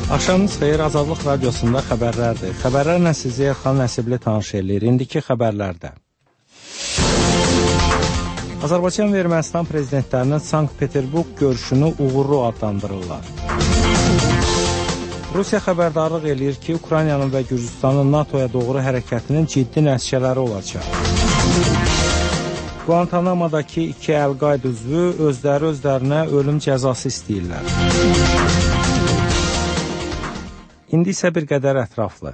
Axşamınız xeyir, Azadlıq Radiosunda xəbərlərdir. Xəbərlərlə sizi Elxan Nəsibli tanış eləyir. İndiki xəbərlərdə. Azərbaycan və Ermənistan prezidentlərinin Sankt-Peterburq görüşünü uğurlu adlandırırlar. Rusiya xəbərdarlıq eləyir ki, Ukraynanın və Gürcüstanın NATOya doğru hərəkətinin ciddi nəticələri olacaq. Guantanamadakı 2 Əl-Qayda üzvü özlərinə ölüm cəzası istəyirlər. İndi isə bir qədər ətraflı.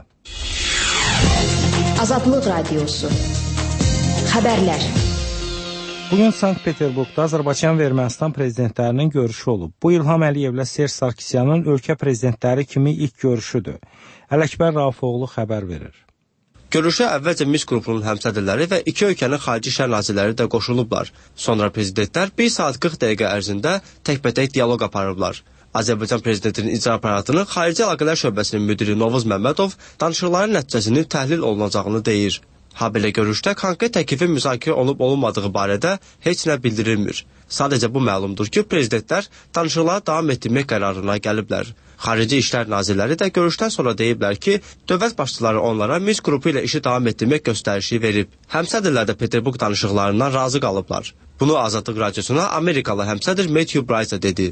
Azadlıq Radiosu. Xəbərlər. Bugün Sankt-Peterburqda Azərbaycan və Ermənistan prezidentlərinin görüşü olub. Bu İlham Əliyevlə Serj Sarkisyanın ölkə prezidentləri kimi ilk görüşüdür. Ələkbər Raufoğlu xəbər verir. Görüşə əvvəlcə Minsk qrupunun həmsədrləri və iki ölkənin xarici işlər nazirləri də qoşulublar. Sonra prezidentlər 1 saat 40 dəqiqə ərzində təkbətək dialoq aparıblar. Azərbaycan prezidentinin icra aparatının Xarici Əlaqələr şöbəsinin müdiri Novuz Məmmədov danışıqların nəticəsinin təhlil olunacağını deyir. Habelə görüşdə konkret təklifin müzakirə olub-olunmadığı barədə heç nə bildirilmir. Sadəcə bu məlumdur ki, prezidentlər danışıqları davam etdirmək qərarına gəliblər. Xarici İşlər Nazirləri də görüşdən sonra deyiblər ki, dövlət başçıları onlara Minsk qrupu ilə işi davam etdirmək göstərişi verib. Həmsədrlər də Peterburq danışıqlarından razı qalıblar. Bunu Azadlıq Radiosuna Amerikalı həmsədr Matthew Bryce dedi.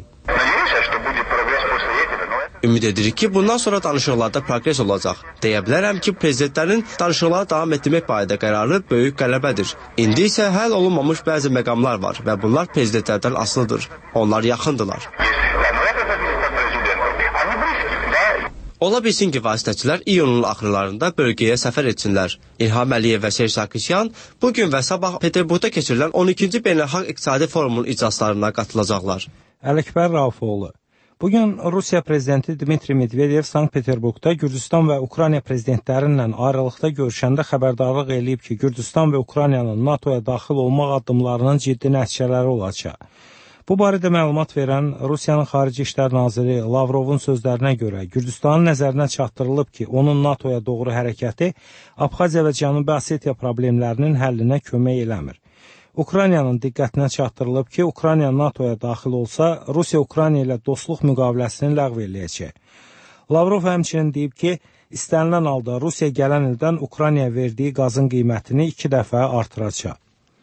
Ümid edirik ki, bundan sonra danışıqlarda progres olacaq. Deyə bilərəm ki, prezidentlərin danışıqları davam etdirmək barədə qərarı böyük qələbədir. İndi isə həll olunmamış bəzi məqamlar var və bunlar prezidentlərdən asılıdır. Onlar yaxındılar. Ola bilsin ki, vasitəçilər iyunun axırlarında bölgəyə səfər etsinlər. İlham Əliyev və Serj Sarkisyan bugün və sabah Peterburqda keçirilən 12-ci Beynəlxalq İqtisadi Forumun iclaslarına qatılacaqlar. Ələkbər Raufoğlu. Bugün Rusiya prezidenti Dmitri Medvedev Sankt-Peterburqda Gürcüstan və Ukrayna prezidentlərinlə ayrılıqda görüşəndə xəbərdarlıq eləyib ki, Gürcüstan və Ukraynanın NATOya daxil olmaq addımlarının ciddi nəticələri olacaq. Bu barədə məlumat verən Rusiyanın Xarici İşlər Naziri Lavrovun sözlərinə görə Gürcüstanın nəzərinə çatdırılıb ki, onun NATOya doğru hərəkəti Abxaziya və Cənubi Osetiya problemlərinin həllinə kömək eləmir. Ukraynanın diqqətinə çatdırılıb ki, Ukrayna NATOya daxil olsa, Rusiya Ukrayna ilə dostluq müqaviləsini ləğv eləyəcək. Lavrov həmçinin deyib ki, istənilən halda Rusiya gələn ildən Ukraynaya verdiyi qazın qiymətini 2 dəfə artıracaq.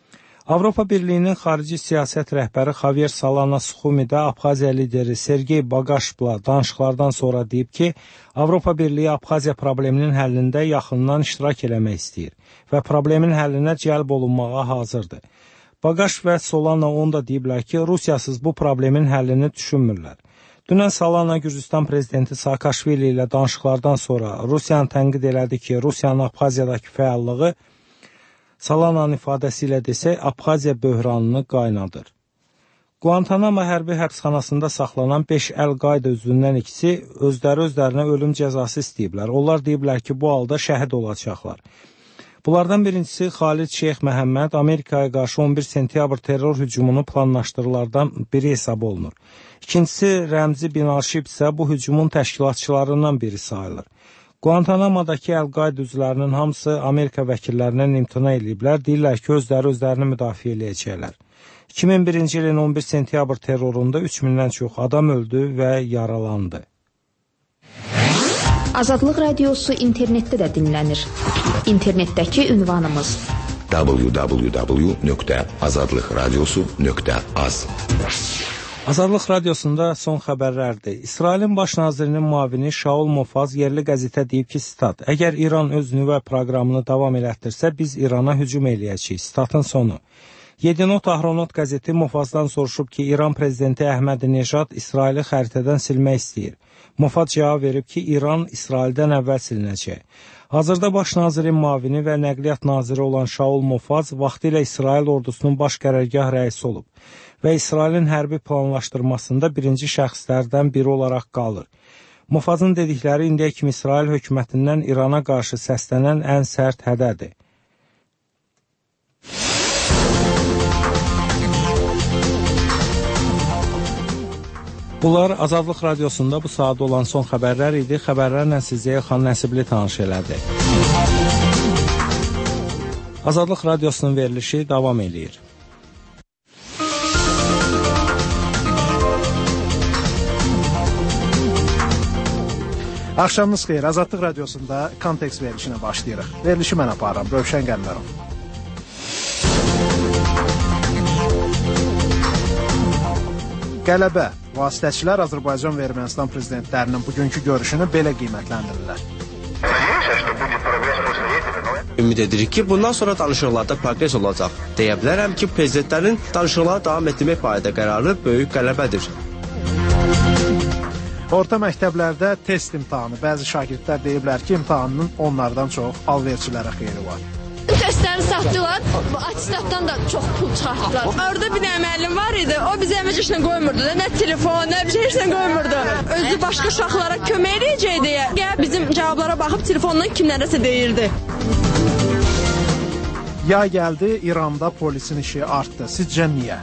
Avropa Birliyinin xarici siyasət rəhbəri Xavier Solana Suxumi də Abxaziya lideri Sergey Baqaşevlə danışıqlardan sonra deyib ki, Avropa Birliyi Abxaziya probleminin həllində yaxından iştirak eləmək istəyir və problemin həllinə cəlb olunmağa hazırdır. Baqaş və Solana onu da deyiblər ki, Rusiyasız bu problemin həllini düşünmürlər. Dünən Solana Gürcüstan prezidenti Saakashvili ilə danışıqlardan sonra Rusiyanı tənqid elədi ki, Rusiyanın Abxaziyadakı fəallığı Solananın ifadəsi ilə desək, Abxaziya böhranını qaynadır. Guantanamo hərbi həbsxanasında saxlanan 5 Əl-Qayda üzvündən ikisi özlərinə ölüm cəzası istəyiblər. Onlar deyiblər ki, bu halda şəhid olacaqlar. Bunlardan birincisi Xalid Şeyx Məhəmməd Amerikaya qarşı 11 sentyabr terror hücumunu planlaşdırılardan biri hesab olunur. İkincisi Rəmzi Binalşib isə bu hücumun təşkilatçılarından biri sayılır. Guantanamadakı Əl-Qayda üzvlərinin hamısı Amerika vəkillərindən imtina ediblər, deyirlər ki, özlərini müdafiə eləyəcəklər. 2001-ci ilin 11 sentyabr terrorunda 3000-dən çox adam öldü və yaralandı. Azadlıq Radiosu internetdə də dinlənir. İnternetdəki ünvanımız www.azadlıqradiosu.az. Azadlıq Radiosunda son xəbərlərdir. İsrailin baş nazirinin müavini Şaul Mofaz yerli qəzetə deyib ki, sitat, əgər İran öz nüvə proqramını davam elətdirsə, biz İrana hücum eləyəcəyik. Statın sonu. Yedinot Ahronot qəzeti Mofazdan soruşub ki, İran prezidenti Əhmədi-Nejad İsraili xəritədən silmək istəyir. Mofaz cavab verib ki, İran İsraildən əvvəl silinəcək. Hazırda baş nazirin müavini və nəqliyyat naziri olan Şaul Mofaz vaxtilə İsrail ordusunun baş qərargah rəisi olub və İsrailin hərbi planlaşdırmasında birinci şəxslərdən biri olaraq qalır. Mofazın dedikləri indiyə kimi İsrail hökumətindən İrana qarşı səslənən ən sərt hədədir. Bunlar Azadlıq Radiosunda bu saat olan son xəbərlər idi. Xəbərlərlə sizi Elxan Nəsibli tanış elədi. Azadlıq Radiosunun verilişi davam edir. Axşamınız xeyir. Azadlıq radiosunda kontekst verilişinə başlayırıq. Verilişi mən aparıram. Rövşən Qəmərov. Qələbə. Vasitəçilər Azərbaycan və Ermənistan prezidentlərinin bugünkü görüşünü belə qiymətləndirirlər. Ümid edirik ki, bundan sonra danışıqlarda progres olacaq. Deyə bilərəm ki, prezidentlərin danışıqlara davam etdirmək barədə qərarı böyük qələbədir. Orta məktəblərdə test imtahanı. Bəzi şagirdlər deyiblər ki, imtahanın onlardan çox alverçilərə xeyri var. Testləri satdılar, atestatdan da çox pul çıxartdılar. Orada bir dənə müəllim var idi, o bizə əməcə işlə qoymurdu da, nə telefon, nə bir şey işlə qoymurdu. Özü başqa uşaqlara kömək edəcək deyə, bizim cavablara baxıb telefondan kimlərəsə deyirdi. Yay gəldi, İranda polisin işi artdı. Sizcə niyə?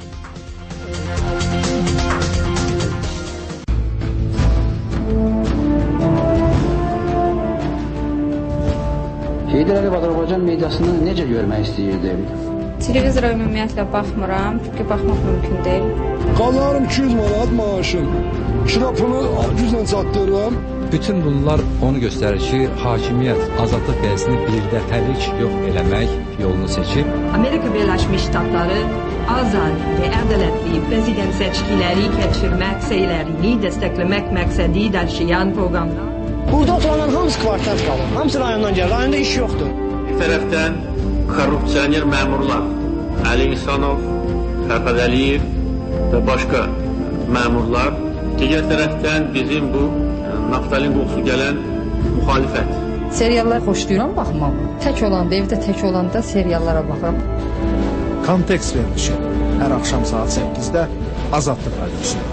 Heydər Əliyev Azərbaycan mediasını necə görmək istəyirdim? Televizora ümumiyyətlə baxmıram, çünki baxmaq mümkün deyil. Qalanım 200 manat maaşım. Kirapını güclə çatdırıram. Bütün bunlar onu göstərir ki, hakimiyyət azadlıq qəyəsini birdə tərik yox eləmək yolunu seçib. Amerika Birləşmiş Ştatları azad və ədalətli prezident seçkiləri keçirmək səylərini dəstəkləmək məqsədi daşıyan proqramda. Burada oturanların hamısı kvartal qalır. Hamısı rayondan gəlir. Rayonda iş yoxdur. Bir tərəfdən korrupsioner məmurlar Əli İhsanov, Fərhad Əliyev və başqa məmurlar. Digər tərəfdən bizim bu naftalin qoxusu gələn müxalifət. Seriallar xoşlayıram baxmaq. Tək olanda, evdə tək olanda seriallara baxıram. Kontekst verilişi. Hər axşam saat 8-də Azadlıq radiosunda.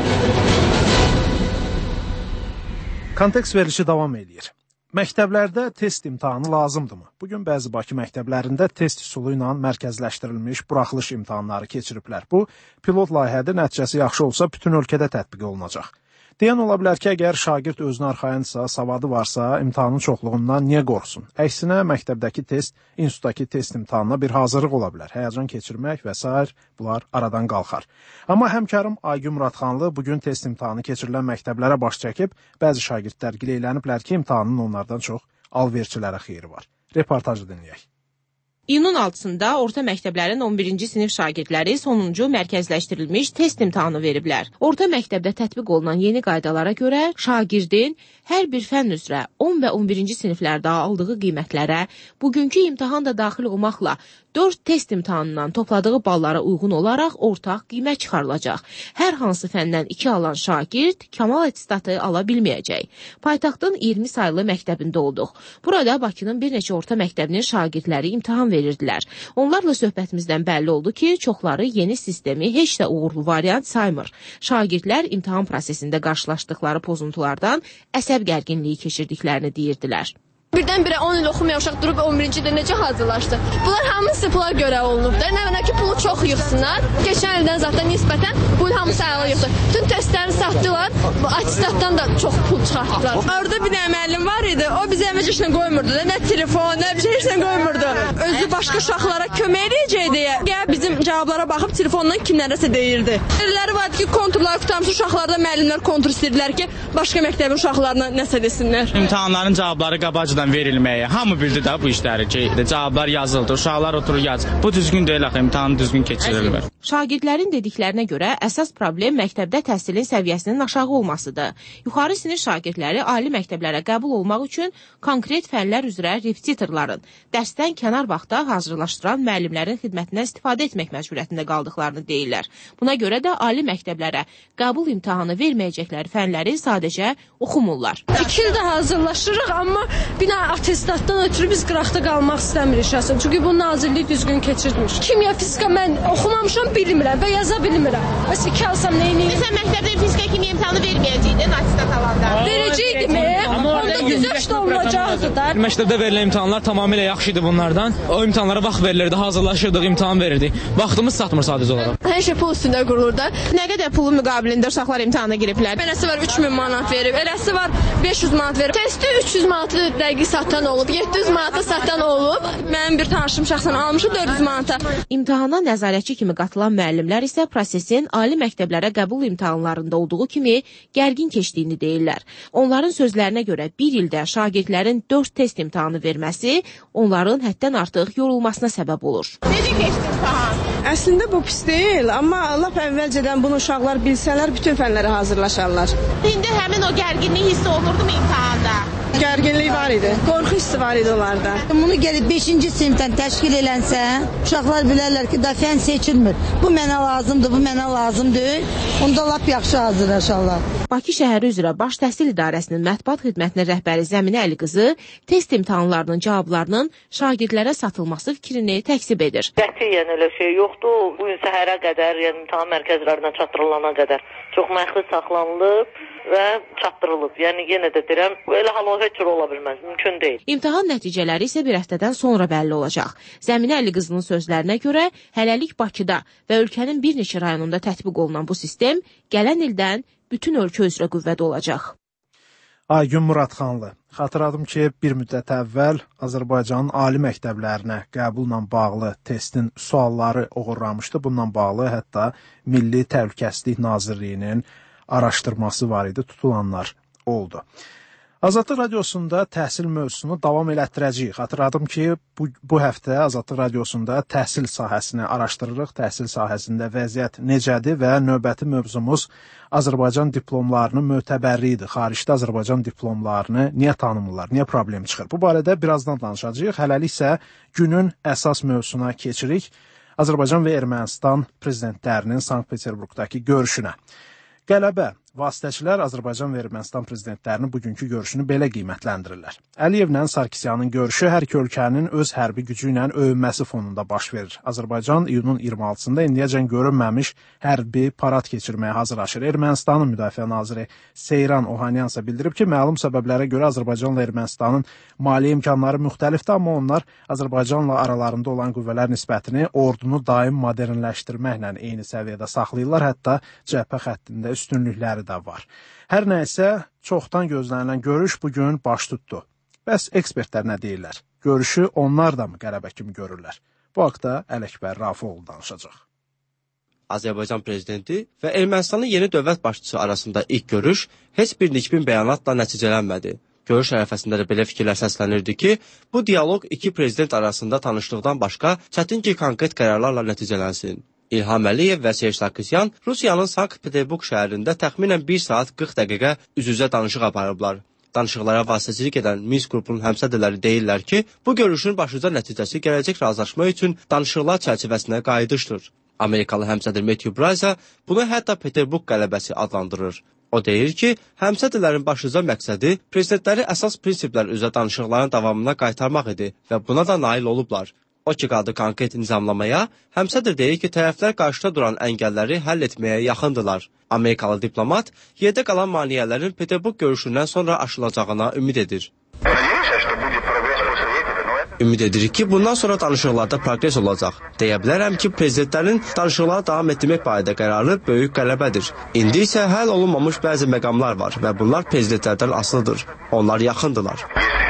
Kontekst verilişi davam edir. Məktəblərdə test imtahanı lazımdırmı? Bugün bəzi Bakı məktəblərində test üsulu ilə mərkəzləşdirilmiş buraxılış imtahanları keçiriblər. Bu, pilot layihədə nəticəsi yaxşı olsa bütün ölkədə tətbiq olunacaq. Deyən ola bilər ki, əgər şagird özünü arxayınsa, savadı varsa, imtahanın çoxluğundan niyə qorxsun? Əksinə, məktəbdəki test, institutdakı test imtahanına bir hazırlıq ola bilər. Həyəcan keçirmək və s. bunlar aradan qalxar. Amma həmkarım Aygün Muradxanlı bugün test imtahanı keçirilən məktəblərə baş çəkib, bəzi şagirdlər gileyləniblər ki, imtahanın onlardan çox alverçilərə xeyri var. Reportajı dinləyək. İyunun 6-sında orta məktəblərin 11-ci sinif şagirdləri sonuncu mərkəzləşdirilmiş test imtahanı veriblər. Orta məktəbdə tətbiq olunan yeni qaydalara görə şagirdin hər bir fənn üzrə 10 və 11-ci siniflərdə aldığı qiymətlərə bugünkü imtahan da daxil olmaqla 4 test imtahanından topladığı ballara uyğun olaraq ortaq qiymət çıxarılacaq. Hər hansı fəndən 2 alan şagird kamal attestatı ala bilməyəcək. Paytaxtın 20 sayılı məktəbində olduq. Burada Bakının bir neçə orta məktəbinin şagirdləri imtahan verirdilər. Onlarla söhbətimizdən bəlli oldu ki, çoxları yeni sistemi heç də uğurlu variant saymır. Şagirdlər imtahan prosesində qarşılaşdıqları pozuntulardan əsəb gərginliyi keçirdiklərini deyirdilər. Birdən-birə 10 il oxumayan uşaq durub 11-ci ildə necə hazırlaşdı? Bunlar hamısı pula görə olunubdur. Nə mənə ki, pulu çox yığsınlar. Keçən ildən zaten nisbətən bu il hamısı əla yığdı. Bütün testləri satdılar, atestatdan da çox pul çıxartdılar. Orada bir dənə müəllim var idi, o bizə əməcə işlə qoymurdu da, nə telefon, nə bir şey işlə qoymurdu. Özü başqa uşaqlara kömək edəcək deyə, bizim cavablara baxıb telefondan kimlərəsə deyirdi. Elələri vardı ki, konturlar qutarmış uşaqlarda müəllimlər kontur istəyirdilər ki, başqa məktəbin uşaqlarına nəsə desinlər. İmtahanların cavabları qabacıdan verilməyə. Hamı bildi də bu işləri ki, cavablar yazıldı, uşaqlar oturur yaz. Bu düzgün deyil axı, imtahanı düzgün keçirilmir. Şagirdlərin dediklərinə görə əsas problem məktəbdə təhsilin səviyyəsinin aşağı olmasıdır. Yuxarı sinif şagirdləri ali məktəblərə qəbul olmaq üçün konkret fənlər üzrə repetitorların, dərsdən kənar vaxtda hazırlaşdıran müəllimlərin xidmətindən istifadə etmək məcburiyyətində qaldıqlarını deyirlər. Buna görə də ali məktəblərə qəbul imtahanı verməyəcəkləri fənləri sadəcə oxumurlar. 2 ildə hazırlaşırıq, amma bina atestatdan ötürü biz qıraqda qalmaq istəmirik şəxsən. Çünki bu nazirlik düzgün keçirmiş. Kimya, fizika mən oxumamışam, bilmirəm və yaza bilmirəm. Bəs 2 alsam nə edeyim? Sən məktəbdə fizika, kimya imtahanı verməyəcəydin atistat alanda. Verəcəkdim, onda güzəşt olunacaqdı da. Məktəbdə verilən imtahanlar tamamilə yaxşı idi bunlardan. O imtahanlara vaxt verilirdi, hazırlaşırdıq, imtahan verirdik. Vaxtımız satmır sadəcə olaraq. Hər şey pul üstündə qurulur da. Nə qədər pulun müqabilində uşaqlar imtahana giriblər? Eləsi var 3000 manat verib, eləsi var 500 manat verib. Testi 300 manatı dəqiq satan olub, 700 manata satan olub. Mənim bir tanışım şəxsən almışı 400 manata. İmtahana nəzarətçi kimi qatılan müəllimlər isə prosesin ali məktəblərə qəbul imtahanlarında olduğu kimi gərgin keçdiyini deyirlər. Onların sözlərinə görə bir ildə şagirdlərin 4 test imtahanı verməsi onların həddən artıq yorulmasına səbəb olur. Necə keçdi imtahan? Əslində bu pis deyil, amma lap əvvəlcədən bunu uşaqlar bilsələr bütün fənlərə hazırlaşarlar. İndi həmin o gərginlik hissi olurdu mu imtahanda? Gərginlik var idi, qorxu hissi var idi onlarda. Bunu gəlib 5-ci sinifdən təşkil elənsə, uşaqlar bilərlər ki, da fən seçilmir. Bu mənə lazımdır, bu mənə lazımdır. Onda lap yaxşı hazırlaşarlar. Bakı şəhəri üzrə Baş Təhsil İdarəsinin mətbuat xidmətinin rəhbəri Zəminə Əliqızı test imtahanlarının cavablarının şagirdlərə satılması fikrini təksib edir. Qətiyyən elə şey yoxdur. Bu gün səhərə qədər, yəni imtahan mərkəzlərinə çatdırılana qədər çox məxsus saxlanılıb və çatdırılıb. Yəni yenə də deyirəm, elə hal heç cür ola bilməz, mümkün deyil. İmtahan nəticələri isə bir həftədən sonra bəlli olacaq. Zəminə Əliqızının sözlərinə görə hələlik Bakıda və ölkənin bir neçə rayonunda tətbiq olunan bu sistem gələn ildən bütün ölkə üzrə qüvvədə olacaq. Aygün Muradxanlı, xatırladım ki, bir müddət əvvəl Azərbaycanın ali məktəblərinə qəbulla bağlı testin sualları oğurlamışdı. Bununla bağlı hətta Milli Təhlükəsizlik Nazirliyinin araşdırması var idi, tutulanlar oldu. Azadlıq Radiosunda təhsil mövzusunu davam elətdirəcəyik. Xatırladım ki, bu həftə Azadlıq Radiosunda təhsil sahəsini araşdırırıq. Təhsil sahəsində vəziyyət necədir və növbəti mövzumuz Azərbaycan diplomlarının mötəbərliyidir. Xaricdə Azərbaycan diplomlarını niyə tanımırlar, niyə problem çıxır? Bu barədə birazdan danışacağıq. Hələlik isə günün əsas mövzusuna keçirik. Azərbaycan və Ermənistan prezidentlərinin Sankt-Peterburqdakı görüşünə. Qələbə, vasitəçilər Azərbaycan və Ermənistan prezidentlərinin bugünkü görüşünü belə qiymətləndirirlər. Əliyevlə Sarkisyanın görüşü hər iki ölkənin öz hərbi gücü ilə öyünməsi fonunda baş verir. Azərbaycan iyunun 26-sında indiyəcən görünməmiş hərbi parad keçirməyə hazırlaşır. Ermənistanın müdafiə naziri Seyran Ohanyan isə bildirib ki, məlum səbəblərə görə Azərbaycanla Ermənistanın maliyyə imkanları müxtəlifdir, amma onlar Azərbaycanla aralarında olan qüvvələr nisbətini ordunu daim modernləşdirməklə eyni səviyyədə saxlayırlar, hətta cəbhə xəttində üstünlükləri də var. Hər nə isə çoxdan gözlənilən görüş bugün baş tutdu. Bəs ekspertlər nə deyirlər? Görüşü onlar da mı qələbə kimi görürlər? Bu haqda Ələkbər Rafiqoğlu danışacaq. Azərbaycan prezidenti və Ermənistanın yeni dövlət başçısı arasında ilk görüş heç bir nikbin bəyanatla nəticələnmədi. Görüş ərəfəsində də belə fikirlər səslənirdi ki, bu dialoq iki prezident arasında tanışlıqdan başqa çətin ki, konkret qərarlarla nəticələnsin. İlham Əliyev və Serj Sarkisyan Rusiyanın Sankt-Peterburq şəhərində təxminən 1 saat 40 dəqiqə üz-üzə danışıq aparıblar. Danışıqlara vasitəçilik edən Minsk qrupunun həmsədrləri deyirlər ki, bu görüşün başlıca nəticəsi gələcək razılaşma üçün danışıqlar çərçivəsinə qayıdışdır. Amerikalı həmsədr Matthew Bryce bunu hətta Peterburq qələbəsi adlandırır. O deyir ki, həmsədrlərin başlıca məqsədi prezidentləri əsas prinsiplər üzrə danışıqların davamına qaytarmaq idi və buna da nail olublar. O ki, qaldı konkret nizamlamaya, həmsədr deyir ki, tərəflər qarşıda duran əngəlləri həll etməyə yaxındılar. Amerikalı diplomat yerdə qalan maneələrin Peterburq görüşündən sonra aşılacağına ümid edir. Ümid edirik ki, bundan sonra danışıqlarda progres olacaq. Deyə bilərəm ki, prezidentlərin danışıqlara davam etdirmək barədə qərarı böyük qələbədir. İndi isə həll olunmamış bəzi məqamlar var və bunlar prezidentlərdən asılıdır. Onlar yaxındılar.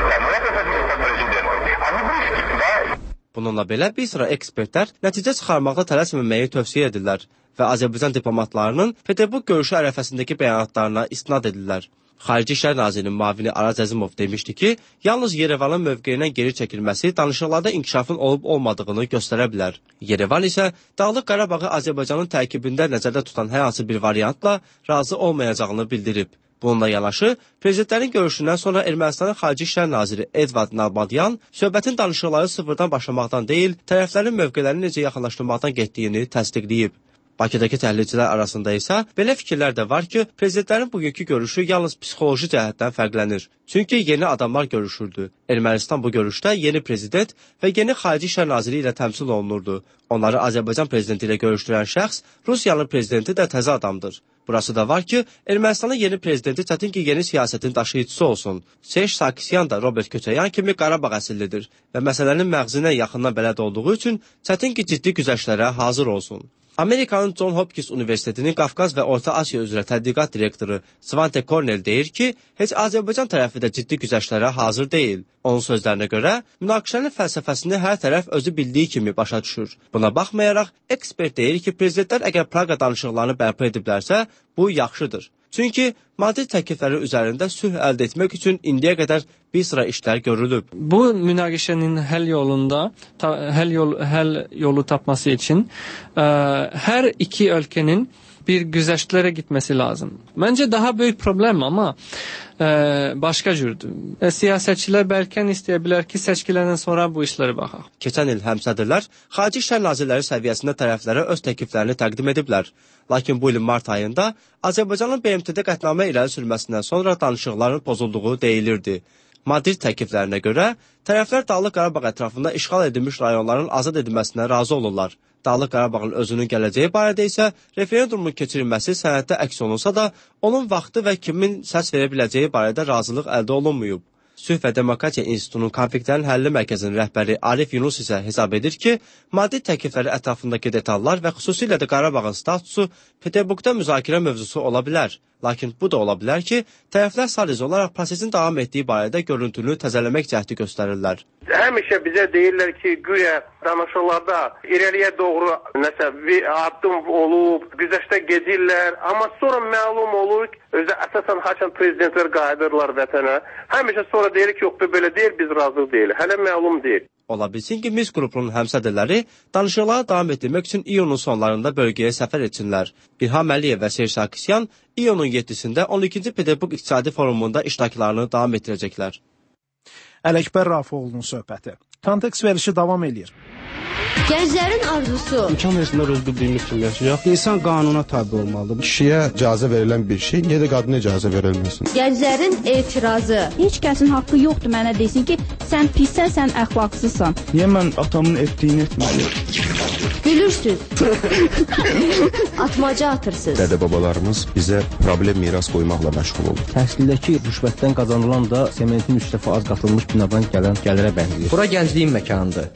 Bununla belə bir sıra ekspertlər nəticə çıxarmaqda tələsməməyi tövsiyə edirlər və Azərbaycan diplomatlarının Peterburq görüşü ərəfəsindəki bəyanatlarına istinad edirlər. Xarici İşlər Nazirinin müavini Araz Əzimov demişdi ki, yalnız Yerevanın mövqeyindən geri çəkilməsi danışıqlarda inkişafın olub-olmadığını göstərə bilər. Yerevan isə Dağlıq Qarabağı Azərbaycanın tərkibində nəzərdə tutan hər hansı bir variantla razı olmayacağını bildirib. Bununla yanaşı, prezidentlərin görüşündən sonra Ermənistanın Xarici İşlər Naziri Edvard Nalbandyan söhbətin danışıqları sıfırdan başlamaqdan deyil, tərəflərin mövqelərini necə yaxınlaşdırmaqdan getdiyini təsdiqləyib. Bakıdakı təhlilçilər arasında isə belə fikirlər də var ki, prezidentlərin bugünkü görüşü yalnız psixoloji cəhətdən fərqlənir. Çünki yeni adamlar görüşürdü. Ermənistan bu görüşdə yeni prezident və yeni Xarici İşlər Naziri ilə təmsil olunurdu. Onları Azərbaycan prezidenti ilə görüşdürən şəxs Rusiyanın prezidenti də təzə adamdır. Burası da var ki, Ermənistanın yeni prezidenti çətin ki, yeni siyasətin daşıyıcısı olsun. Serj Sarkisyan da Robert Köçəryan kimi Qarabağ əsillidir və məsələnin məğzinə yaxından bələd olduğu üçün çətin ki, ciddi güzəştlərə hazır olsun. Amerikanın John Hopkins Universitetinin Qafqaz və Orta Asiya üzrə tədqiqat direktoru Svante Kornel deyir ki, heç Azərbaycan tərəfi də ciddi güzəştlərə hazır deyil. Onun sözlərinə görə, münaqişənin fəlsəfəsini hər tərəf özü bildiyi kimi başa düşür. Buna baxmayaraq, ekspert deyir ki, prezidentlər əgər Praqa danışıqlarını bərpa ediblərsə, bu yaxşıdır. Çünki Madrid təklifləri üzərində sülh əldə etmək üçün indiyə qədər bir sıra işlər görülüb. Bu münaqişənin həll yolu tapması için hər iki ölkənin bir güzəştlərə gitmesi lazım. Məncə daha böyük problem ama başqa cürdür. Siyasətçilər bəlkə istəyə bilər ki, seçkilərdən sonra bu işlərə baxaq. Keçən il həmsədrlər Xarici İşlər Nazirləri səviyyəsində tərəflərə öz təkliflərini təqdim ediblər. Lakin bu ilin mart ayında Azərbaycanın BMT-də qətnamə irəli sürməsindən sonra danışıqların pozulduğu deyilirdi. Madrid təkliflərinə görə tərəflər Dağlıq Qarabağ ətrafında işğal edilmiş rayonların azad edilməsinə razı olurlar. Dağlıq Qarabağın özünün gələcəyi barədə isə referendumun keçirilməsi sənəddə əks olunsa da, onun vaxtı və kimin səs verə biləcəyi barədə razılıq əldə olunmayıb. Sülh və Demokratiya İnstitutunun konfliktlərin həlli mərkəzinin rəhbəri Arif Yunus isə hesab edir ki, Madrid təklifləri ətrafındakı detallar və xüsusilə də Qarabağın statusu Peterburqda müzakirə mövzusu ola bilər. Lakin bu da ola bilər ki, tərəflər sadəcə olaraq prosesin davam etdiyi barədə görüntünü təzələmək cəhdi göstərirlər. Həmişə bizə deyirlər ki, güya danışıqlarda irəliyə doğru nəsə bir addım olub, güzəştə gedirlər, amma sonra məlum olur ki, özə əsasən haçan prezidentlər qayıdırlar vətənə. Həmişə sonra deyir ki, yox, belə deyil, biz razı deyil. Hələ məlum deyil. Ola bilsin ki, Minsk qrupunun həmsədrləri danışıqları davam etdirmək üçün iyunun sonlarında bölgəyə səfər etsinlər. İlham Əliyev və Serj Sarkisyan iyunun 7-sində 12-ci Peterburq İqtisadi Forumunda iştiraklarını davam etdirəcəklər. Ələkbər Rafoğlu'nun söhbəti. Kontekst verişi davam edir. Gənclərin arzusu. İmkan versinlər öz bildiyimiz kimi yaşayaq. İnsan qanuna tabi olmalıdır. Kişiyə icazə verilən bir şey, niyə də qadına icazə verilməsin? Gənclərin etirazı. Heç kəsin haqqı yoxdur mənə desin ki, sən pissən, sən əxlaqsızsan. Niyə mən atamın etdiyini etməliyim? Gülürsüz. Atmaca atırsınız. Dədə-babalarımız bizə problem miras qoymaqla məşğul olur. Təhsildəki rüşvətdən qazanılan da sementin 3 dəfə az qatılmış binadan gələn gəlirə bənzəyir. Bura gəncliyin məkanıdır.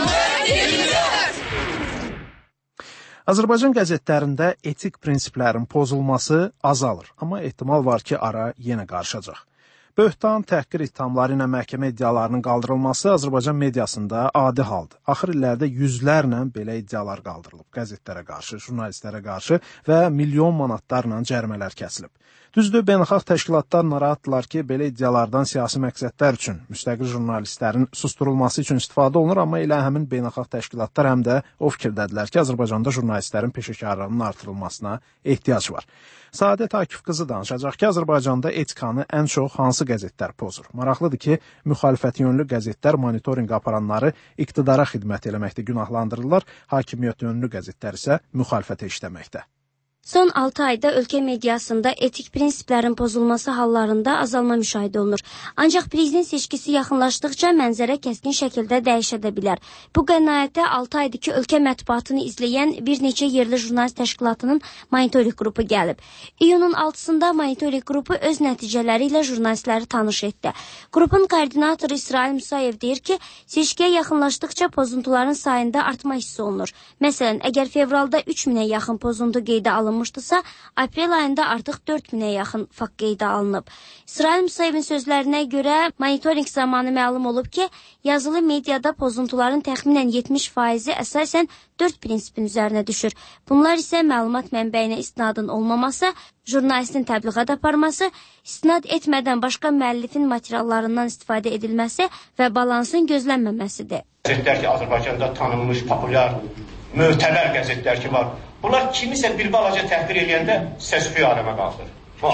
Azərbaycan qəzetlərində etik prinsiplərin pozulması azalır, amma ehtimal var ki, ara yenə qarışacaq. Böhtan, təhqir ittihamları ilə məhkəmə iddialarının qaldırılması Azərbaycan mediasında adi haldır. Axır illərdə yüzlərlə belə iddialar qaldırılıb. Qəzetlərə qarşı, jurnalistlərə qarşı və milyon manatlarla cərimələr kəsilib. Düzdür, beynəlxalq təşkilatlar narahatdırlar ki, belə iddialardan siyasi məqsədlər üçün müstəqil jurnalistlərin susturulması üçün istifadə olunur, amma elə həmin beynəlxalq təşkilatlar həm də o fikirdədirlər ki, Azərbaycanda jurnalistlərin peşəkarlığının artırılmasına ehtiyac var. Saadət Akif qızı danışacaq ki, Azərbaycanda etikanı ən çox hansı qəzetlər pozur? Maraqlıdır ki, müxalifət yönlü qəzetlər monitorinq aparanları iqtidara xidmət eləməkdə günahlandırırlar, hakimiyyət yönlü qəzetlər isə müxalifətə işləməkdə. Son 6 ayda ölkə mediasında etik prinsiplərin pozulması hallarında azalma müşahidə olunur. Ancaq prezident seçkisi yaxınlaşdıqca mənzərə kəskin şəkildə dəyişə də bilər. Bu qənaətə 6 aydır ki, ölkə mətbuatını izləyən bir neçə yerli jurnalist təşkilatının monitorinq qrupu gəlib. İyunun 6-sında monitorinq qrupu öz nəticələri ilə jurnalistləri tanış etdi. Qrupun koordinatoru İsrail Musayev deyir ki, seçkiyə yaxınlaşdıqca pozuntuların sayında artma hissi olunur. Məsələn, əgər fevralda 3000-ə yaxın pozuntu qeydə alınmışdısa, aprel ayında artıq 4000-ə yaxın fakt qeydə alınıb. İsrail Musayevin sözlərinə görə monitorinq zamanı məlum olub ki, yazılı mediada pozuntuların təxminən 70%-i əsasən 4 prinsipin üzərinə düşür. Bunlar isə məlumat mənbəyinə istinadın olmaması, jurnalistin təbliğat aparması, istinad etmədən başqa müəllifin materiallarından istifadə edilməsi və balansın gözlənməməsidir. Qəzetlər ki, Azərbaycanda tanınmış, populyar, mötəbər qəzetlər ki var. Bunlar kimisə bir balaca təhqir edəndə səs-küy aləmə qalxır.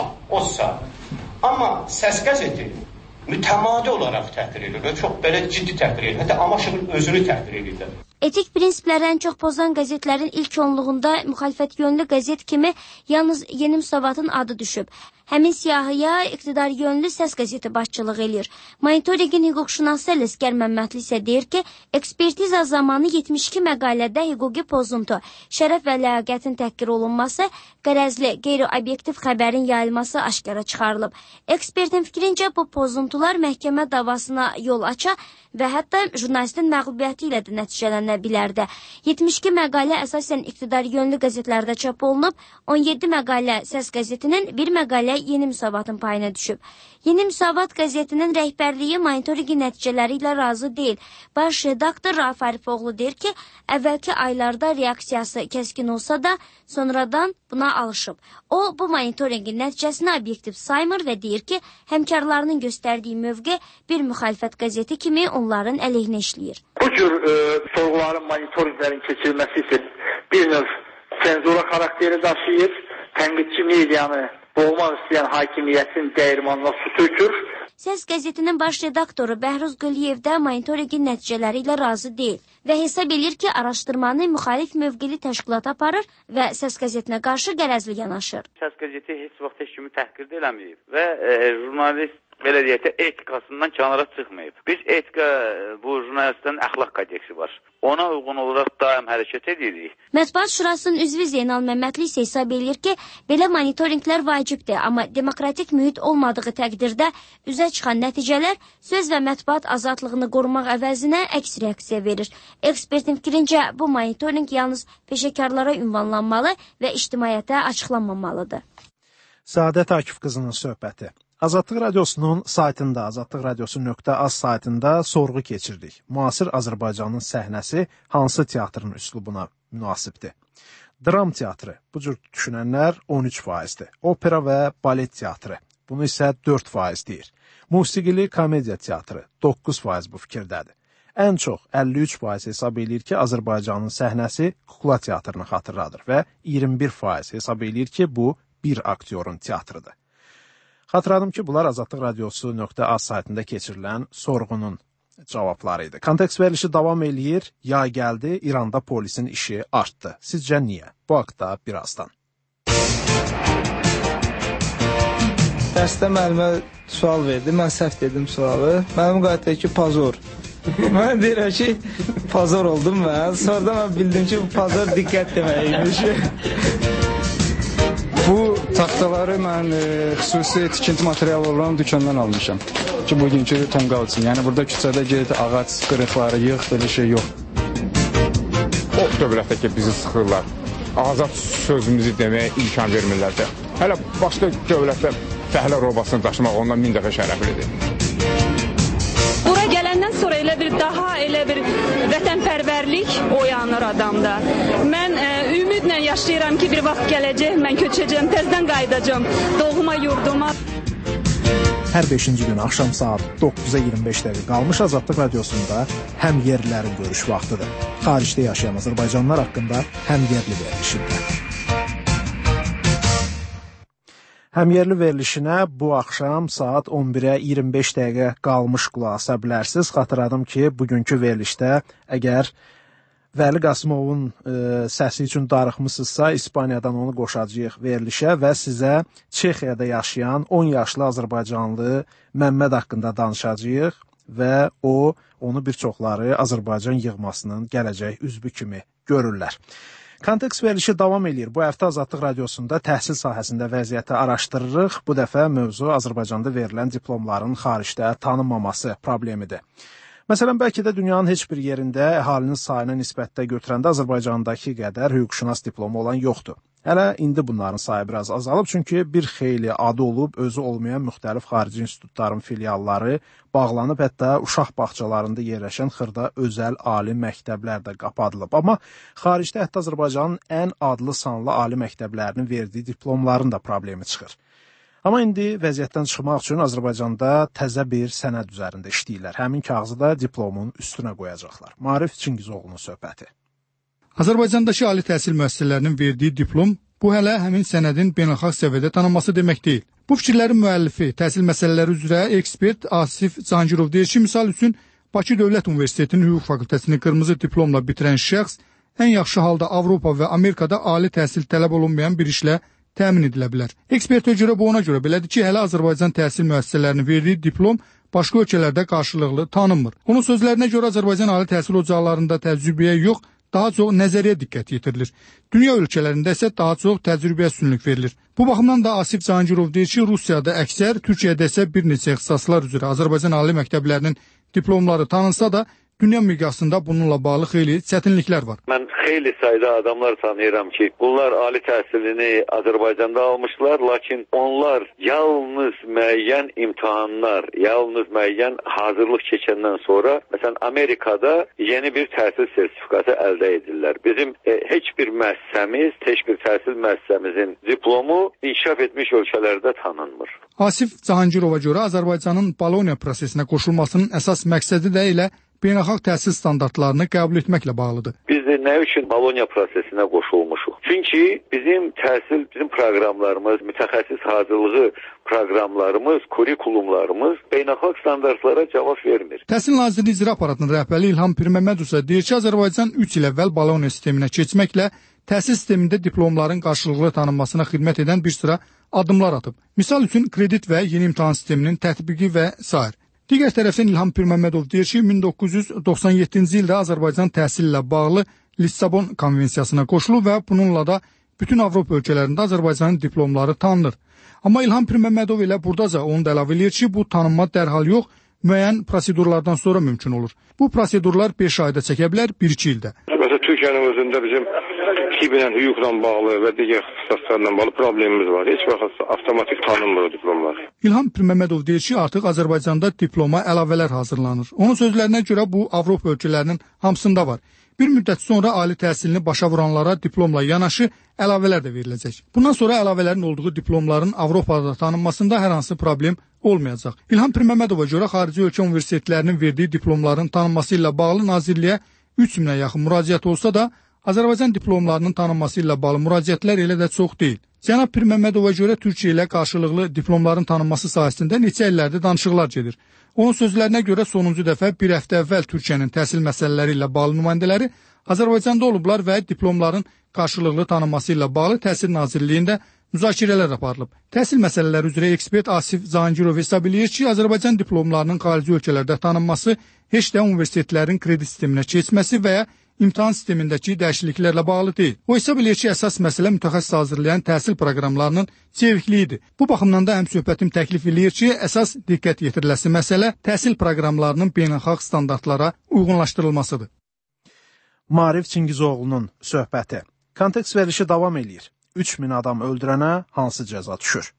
O saat. Amma səs qəzeti mütəmadi olaraq təhqir edir. Çox belə ciddi təhqir edir. Hətta Amaşığın özünü təhqir edirlər. Etik prinsipləri ən çox pozan qəzetlərin ilk onluğunda müxalifət yönlü qəzet kimi yalnız Yeni Müsavatın adı düşüb. Həmin siyahıya iqtidar yönlü Səs qəzeti başçılıq edir. Monitorinqin hüquqşünası Ələsgər Məmmədli isə deyir ki, ekspertiza zamanı 72 məqalədə hüquqi pozuntu, şərəf və ləyaqətin təhqir olunması, qərəzli, qeyri-obyektiv xəbərin yayılması aşkara çıxarılıb. Ekspertin fikrincə bu pozuntular məhkəmə davasına yol aça və hətta jurnalistin məğlubiyyəti ilə də nəticələnə bilərdi. 72 məqalə əsasən iqtidar yönlü qəzetlərdə çap olunub, 17 məqalə Səs qəzetinin, bir məqalə Yeni Müsavatın payına düşüb. Yeni Müsavat qəzetinin rəhbərliyi monitorinqin nəticələri ilə razı deyil. Baş redaktor Rauf Arifoğlu deyir ki, əvvəlki aylarda reaksiyası kəskin olsa da, sonradan buna alışıb. O, bu monitorinqin nəticəsini obyektiv saymır və deyir ki, həmkarlarının göstərdiyi mövqe bir müxalifət qəzeti kimi onların əleyhinə işləyir. Bu cür sorğuların, monitorinqlərin keçirilməsi isə bir növ senzura xarakteri daşıyır, tənqidçi medianı boğmaq istəyən hakimiyyətin dəyirmanına su tökür. Səs qəzetinin baş redaktoru Bəhruz Qıliyev də monitorinqin nəticələri ilə razı deyil və hesab edir ki, araşdırmanı müxalif mövqeli təşkilat aparır və Səs qəzetinə qarşı qərəzli yanaşır. Səs qəzeti heç vaxt heç kimi təhqir eləməyib və jurnalist belə deyək də etikasından kənara çıxmayıb. Biz etika, bu jurnalistlərin əxlaq kodeksi var. Ona uyğun olaraq daim hərəkət edirik. Mətbuat Şurasının üzvü Zeynal Məmmədli isə hesab edir ki, belə monitorinqlər vacibdir, amma demokratik mühit olmadığı təqdirdə üzə çıxan nəticələr söz və mətbuat azadlığını qorumaq əvəzinə əks reaksiya verir. Ekspertin fikrincə bu monitorinq yalnız peşəkarlara ünvanlanmalı və ictimaiyyətə açıqlanmamalıdır. Səadət Akif qızının söhbəti. Azadlıq Radiosunun saytında, azadlıqradiosu.az saytında sorğu keçirdik. Müasir Azərbaycanın səhnəsi hansı teatrın üslubuna münasibdir? Dram teatrı, bu cür düşünənlər 13%-dir. Opera və balet teatrı, bunu isə 4% deyir. Musiqili komediya teatrı 9% bu fikirdədir. Ən çox 53% hesab edir ki, Azərbaycanın səhnəsi kukla teatrını xatırladır və 21% hesab edir ki, bu bir aktyorun teatrıdır. Xatırladım ki, bunlar Azadlıq Radiosu.az saytında keçirilən sorğunun cavabları idi. Kontekst verilişi davam eləyir. Yay gəldi, İranda polisin işi artdı. Sizcə niyə? Bu haqda birazdan. Dərsdə müəllimə sual verdi. Mən səhv dedim sualı. Müəllim qayıtdı ki, pazor. Mən deyirəm ki, pazor oldum mən. Sonra mən bildim ki, bu pazor diqqət deməkmiş. Bu taxtaları mən xüsusi tikinti materialı olan dükkandan almışam ki, bugünkü tonqal üçün. Yəni, burada küçədə get, ağac qırıqları yığ, belə şey yox. O dövlətdə ki, bizi sıxırlar. Azad sözümüzü deməyə imkan vermirlər də. Hələ başqa dövlətdə fəhlə robasını daşımaq ondan 1000 dəfə şərəflidir. Bura gələndən sonra elə bir vətənpərvərlik oyanır adamda. Mən ümidlə yaşayıram ki, bir vaxt gələcək, mən köçəcəm, təzdən qayıdacam doğma yurduma. Hər 5-ci gün axşam saat 9-a 25 dəqiqə qalmış Azadlıq Radiosunda həm yerlilərin görüş vaxtıdır. Xaricdə yaşayan Azərbaycanlılar haqqında həm yerli verilişində. Həmyerli verilişinə bu axşam saat 11-ə 25 dəqiqə qalmış qulaq asa bilərsiniz. Xatırladım ki, bugünkü verilişdə əgər Vəli Qasımovun səsi üçün darıxmısınızsa, İspaniyadan onu qoşacağıq verilişə və sizə Çexiyada yaşayan 10 yaşlı Azərbaycanlı Məmməd haqqında danışacağıq və onu bir çoxları Azərbaycan yığmasının gələcək üzvü kimi görürlər. Kontekst verilişi davam edir. Bu həftə Azadlıq Radiosunda təhsil sahəsində vəziyyəti araşdırırıq. Bu dəfə mövzu Azərbaycanda verilən diplomların xaricdə tanınmaması problemidir. Məsələn, bəlkə də dünyanın heç bir yerində əhalinin sayına nisbətdə götürəndə Azərbaycandakı qədər hüquqşünas diplomu olan yoxdur. Hələ indi bunların sayı biraz azalıb, çünki bir xeyli adı olub, özü olmayan müxtəlif xarici institutların filialları bağlanıb, hətta uşaq bağçalarında yerləşən xırda özəl ali məktəblər də qapadılıb. Amma xaricdə hətta Azərbaycanın ən adlı sanlı ali məktəblərinin verdiyi diplomların da problemi çıxır. Amma indi vəziyyətdən çıxmaq üçün Azərbaycanda təzə bir sənəd üzərində işləyirlər. Həmin kağızı da diplomun üstünə qoyacaqlar. Maarif Çingizoğlu'nun söhbəti. Azərbaycandakı ali təhsil müəssisələrinin verdiyi diplom bu hələ həmin sənədin beynəlxalq səviyyədə tanınması demək deyil. Bu fikirlərin müəllifi, təhsil məsələləri üzrə ekspert Asif Cangirov deyir ki, misal üçün Bakı Dövlət Universitetinin hüquq fakültəsini qırmızı diplomla bitirən şəxs ən yaxşı halda Avropa və Amerikada ali təhsil tələb olunmayan bir işlə təmin edilə bilər. Ekspertə görə bu ona görə belədir ki, hələ Azərbaycan təhsil müəssisələrinin verdiyi diplom başqa ölkələrdə qarşılıqlı tanınmır. Onun sözlərinə görə Azərbaycan ali təhsil ocaqlarında təcrübəyə yox, daha çox nəzəriyyə diqqət yetirilir. Dünya ölkələrində isə daha çox təcrübəyə üstünlük verilir. Bu baxımdan da Asif Cahangirov deyir ki, Rusiyada əksər, Türkiyədə isə bir neçə ixtisaslar üzrə Azərbaycan ali məktəblərinin diplomları tanınsa da, dünya miqyasında bununla bağlı xeyli çətinliklər var. Mən xeyli sayda adamlar tanıyıram ki, bunlar ali təhsilini Azərbaycanda almışlar, lakin onlar yalnız müəyyən imtahanlar, yalnız müəyyən hazırlıq keçəndən sonra, məsələn, Amerikada yeni bir təhsil sertifikatı əldə edirlər. Bizim heç bir müəssisəmiz, heç bir təhsil müəssisəmizin diplomu inkişaf etmiş ölkələrdə tanınmır. Asif Cahangirova görə Azərbaycanın Bologna prosesinə qoşulmasının əsas məqsədi də elə beynəlxalq təhsil standartlarını qəbul etməklə bağlıdır. Biz də nə üçün Bologna prosesinə qoşulmuşuq? Çünki bizim təhsil, bizim proqramlarımız, mütəxəssis hazırlığı proqramlarımız, kurikulumlarımız beynəlxalq standartlara cavab vermir. Təhsil Nazirliyi İcra Aparatının rəhbəri İlham Pirməmmədov deyir ki, Azərbaycan 3 il əvvəl Bologna sisteminə keçməklə təhsil sistemində diplomların qarşılıqlı tanınmasına xidmət edən bir sıra addımlar atıb. Misal üçün kredit və yeni imtahan sisteminin tətbiqi və s. Digər tərəfdən İlham Pirməmmədov deyir ki, 1997-ci ildə Azərbaycan təhsil ilə bağlı Lissabon konvensiyasına qoşulub və bununla da bütün Avropa ölkələrində Azərbaycanın diplomları tanınır. Amma İlham Pirməmmədov elə buradaca onu da əlavə edir ki, bu tanınma dərhal yox, müəyyən prosedurlardan sonra mümkün olur. Bu prosedurlar 5 ayda çəkə bilər, 1-2 ildə. Məsələn, Türkiyənin özündə bizim KİBİ-lə, hüquqla bağlı və digər ixtisaslarla bağlı problemimiz var. Heç vaxt avtomatik tanınmır o diplomlar. İlham Pirməmmədov deyir ki, artıq Azərbaycanda diploma əlavələr hazırlanır. Onun sözlərinə görə bu Avropa ölkələrinin hamısında var. Bir müddət sonra ali təhsilini başa vuranlara diplomla yanaşı əlavələr də veriləcək. Bundan sonra əlavələrin olduğu diplomların Avropada tanınmasında hər hansı problem olmayacaq. İlham Pirməmmədova görə xarici ölkə universitetlərinin verdiyi diplomların tanınması ilə bağlı Nazirliyə 3000-ə yaxın müraciət olsa da, Azərbaycan diplomlarının tanınması ilə bağlı müraciətlər elə də çox deyil. Cənab Pirməmmədova görə Türkiyə ilə qarşılıqlı diplomların tanınması sahəsində neçə illərdir danışıqlar gedir. Onun sözlərinə görə sonuncu dəfə bir həftə əvvəl Türkiyənin təhsil məsələləri ilə bağlı nümayəndələri Azərbaycanda olublar və diplomların qarşılıqlı tanınması ilə bağlı Təhsil Nazirliyində müzakirələr aparılıb. Təhsil məsələləri üzrə ekspert Asif Cahangirov hesab edir ki, Azərbaycan diplomlarının xarici ölkələrdə tanınması heç də universitetlərin kredit sisteminə keçməsi və ya imtahan sistemindəki dəyişikliklərlə bağlı deyil. O hesab edir ki, əsas məsələ mütəxəssis hazırlayan təhsil proqramlarının çevikliyidir. Bu baxımdan da həmsöhbətim təklif edir ki, əsas diqqət yetiriləsi məsələ təhsil proqramlarının beynəlxalq standartlara uyğunlaşdırılmasıdır. Maarif Çingizoğlu'nun söhbəti. Kontekst verilişi davam edir. 3000 adam öldürənə hansı cəza düşür?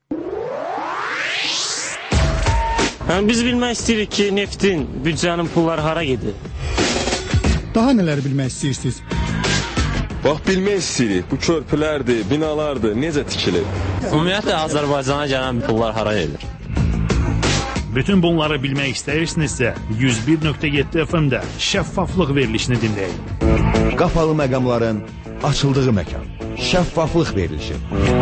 Biz bilmək istəyirik ki, neftin, büdcənin pulları hara gedir? Daha nələri bilmək istəyirsiniz? Bax, bilmək istəyirik. Bu körpülərdir, binalardır, necə tikilir? Ümumiyyətlə, Azərbaycana gələn pullar hara gedir? Bütün bunları bilmək istəyirsinizsə, 101.7 FM-də şəffaflıq verilişini dinləyin. Qapalı məqamların açıldığı məkan. Şəffaflıq verilişi.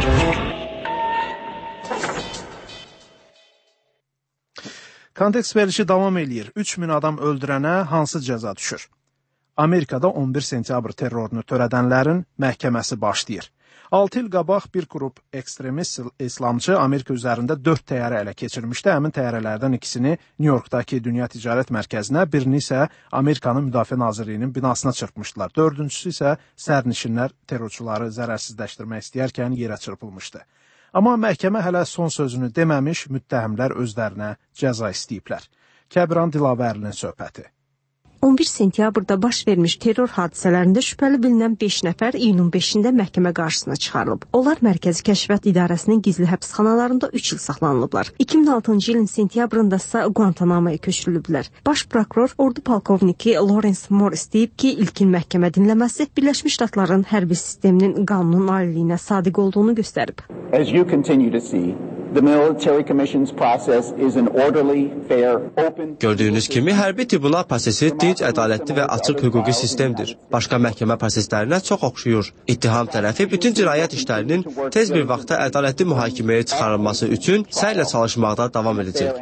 Kontekst verilişi davam edir. 3000 adam öldürənə hansı cəza düşür? Amerikada 11 sentyabr terrorunu törədənlərin məhkəməsi başlayır. 6 il qabaq bir qrup ekstremist İslamcı Amerika üzərində 4 təyyarə ələ keçirmişdi. Həmin təyyarələrdən ikisini New Yorkdakı Dünya Ticarət Mərkəzinə, birini isə Amerikanın Müdafiə Nazirliyinin binasına çırpmışdılar. Dördüncüsü isə sərnişinlər terrorçuları zərərsizləşdirmək istəyərkən yerə çırpılmışdı. Amma məhkəmə hələ son sözünü deməmiş, müttəhimlər özlərinə cəza istəyiblər. Kəbran Dilavərlinin söhbəti. 11 sentyabrda baş vermiş terror hadisələrində şübhəli bilinən 5 nəfər iyunun 5-də məhkəmə qarşısına çıxarılıb. Onlar Mərkəzi Kəşfiyyat İdarəsinin gizli həbsxanalarında 3 il saxlanılıblar. 2006-cı ilin sentyabrında isə Guantanamo-ya köçürülüblər. Baş prokuror ordu polkovniki Lawrence Morris deyib ki, ilkin məhkəmə dinləməsi Birləşmiş Ştatların hərbi sisteminin qanunun aliliyinə sadiq olduğunu göstərib. As you continue to see, Gördüyünüz kimi, hərbi tribunal prosesi dinc, ədalətli və açıq hüquqi sistemdir. Başqa məhkəmə proseslərinə çox oxşuyur. İttiham tərəfi bütün cinayət işlərinin tez bir vaxtda ədalətli mühakiməyə çıxarılması üçün səylə çalışmaqda davam edəcək.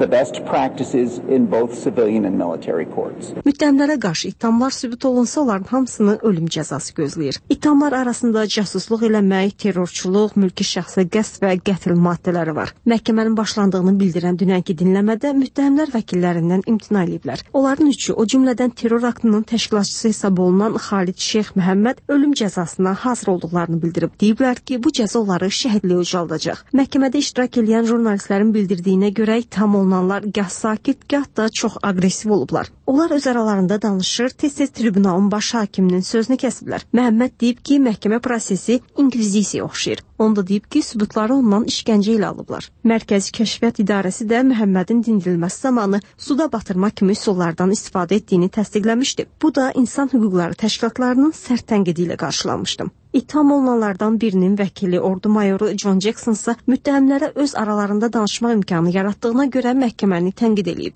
Müttəhimlərə qarşı ittihamlar sübut olunsa, onların hamısını ölüm cəzası gözləyir. İttihamlar arasında casusluq eləmək, terrorçuluq, mülki şəxsə qəsd və qətl maddələri var. Məhkəmənin başlandığını bildirən dünənki dinləmədə müttəhimlər vəkillərindən imtina ediblər. Onların üçü, o cümlədən terror aktının təşkilatçısı hesab olunan Xalid Şeyx Məhəmməd ölüm cəzasına hazır olduqlarını bildirib. Deyiblər ki, bu cəza onları şəhidliyə ucaldacaq. Məhkəmədə iştirak edən jurnalistlərin bildirdiyinə görə ittiham olunanlar gah sakit, gah da çox aqressiv olublar. Onlar öz aralarında danışır, tez-tez tribunalın baş hakiminin sözünü kəsiblər. Məhəmməd deyib ki, məhkəmə prosesi inkvizisiyaya oxşayır. Onda deyib ki, sübutları ondan işgəncə ilə alıblar. Mərkəzi Kəşfiyyat İdarəsi də Məhəmmədin dindirilməsi zamanı suda batırma kimi üsullardan istifadə etdiyini təsdiqləmişdi. Bu da insan hüquqları təşkilatlarının sərt tənqidi ilə qarşılanmışdı. İttiham olunanlardan birinin vəkili ordu mayoru John Jackson isə müttəhimlərə öz aralarında danışmaq imkanı yaratdığına görə məhkəməni tənqid edib.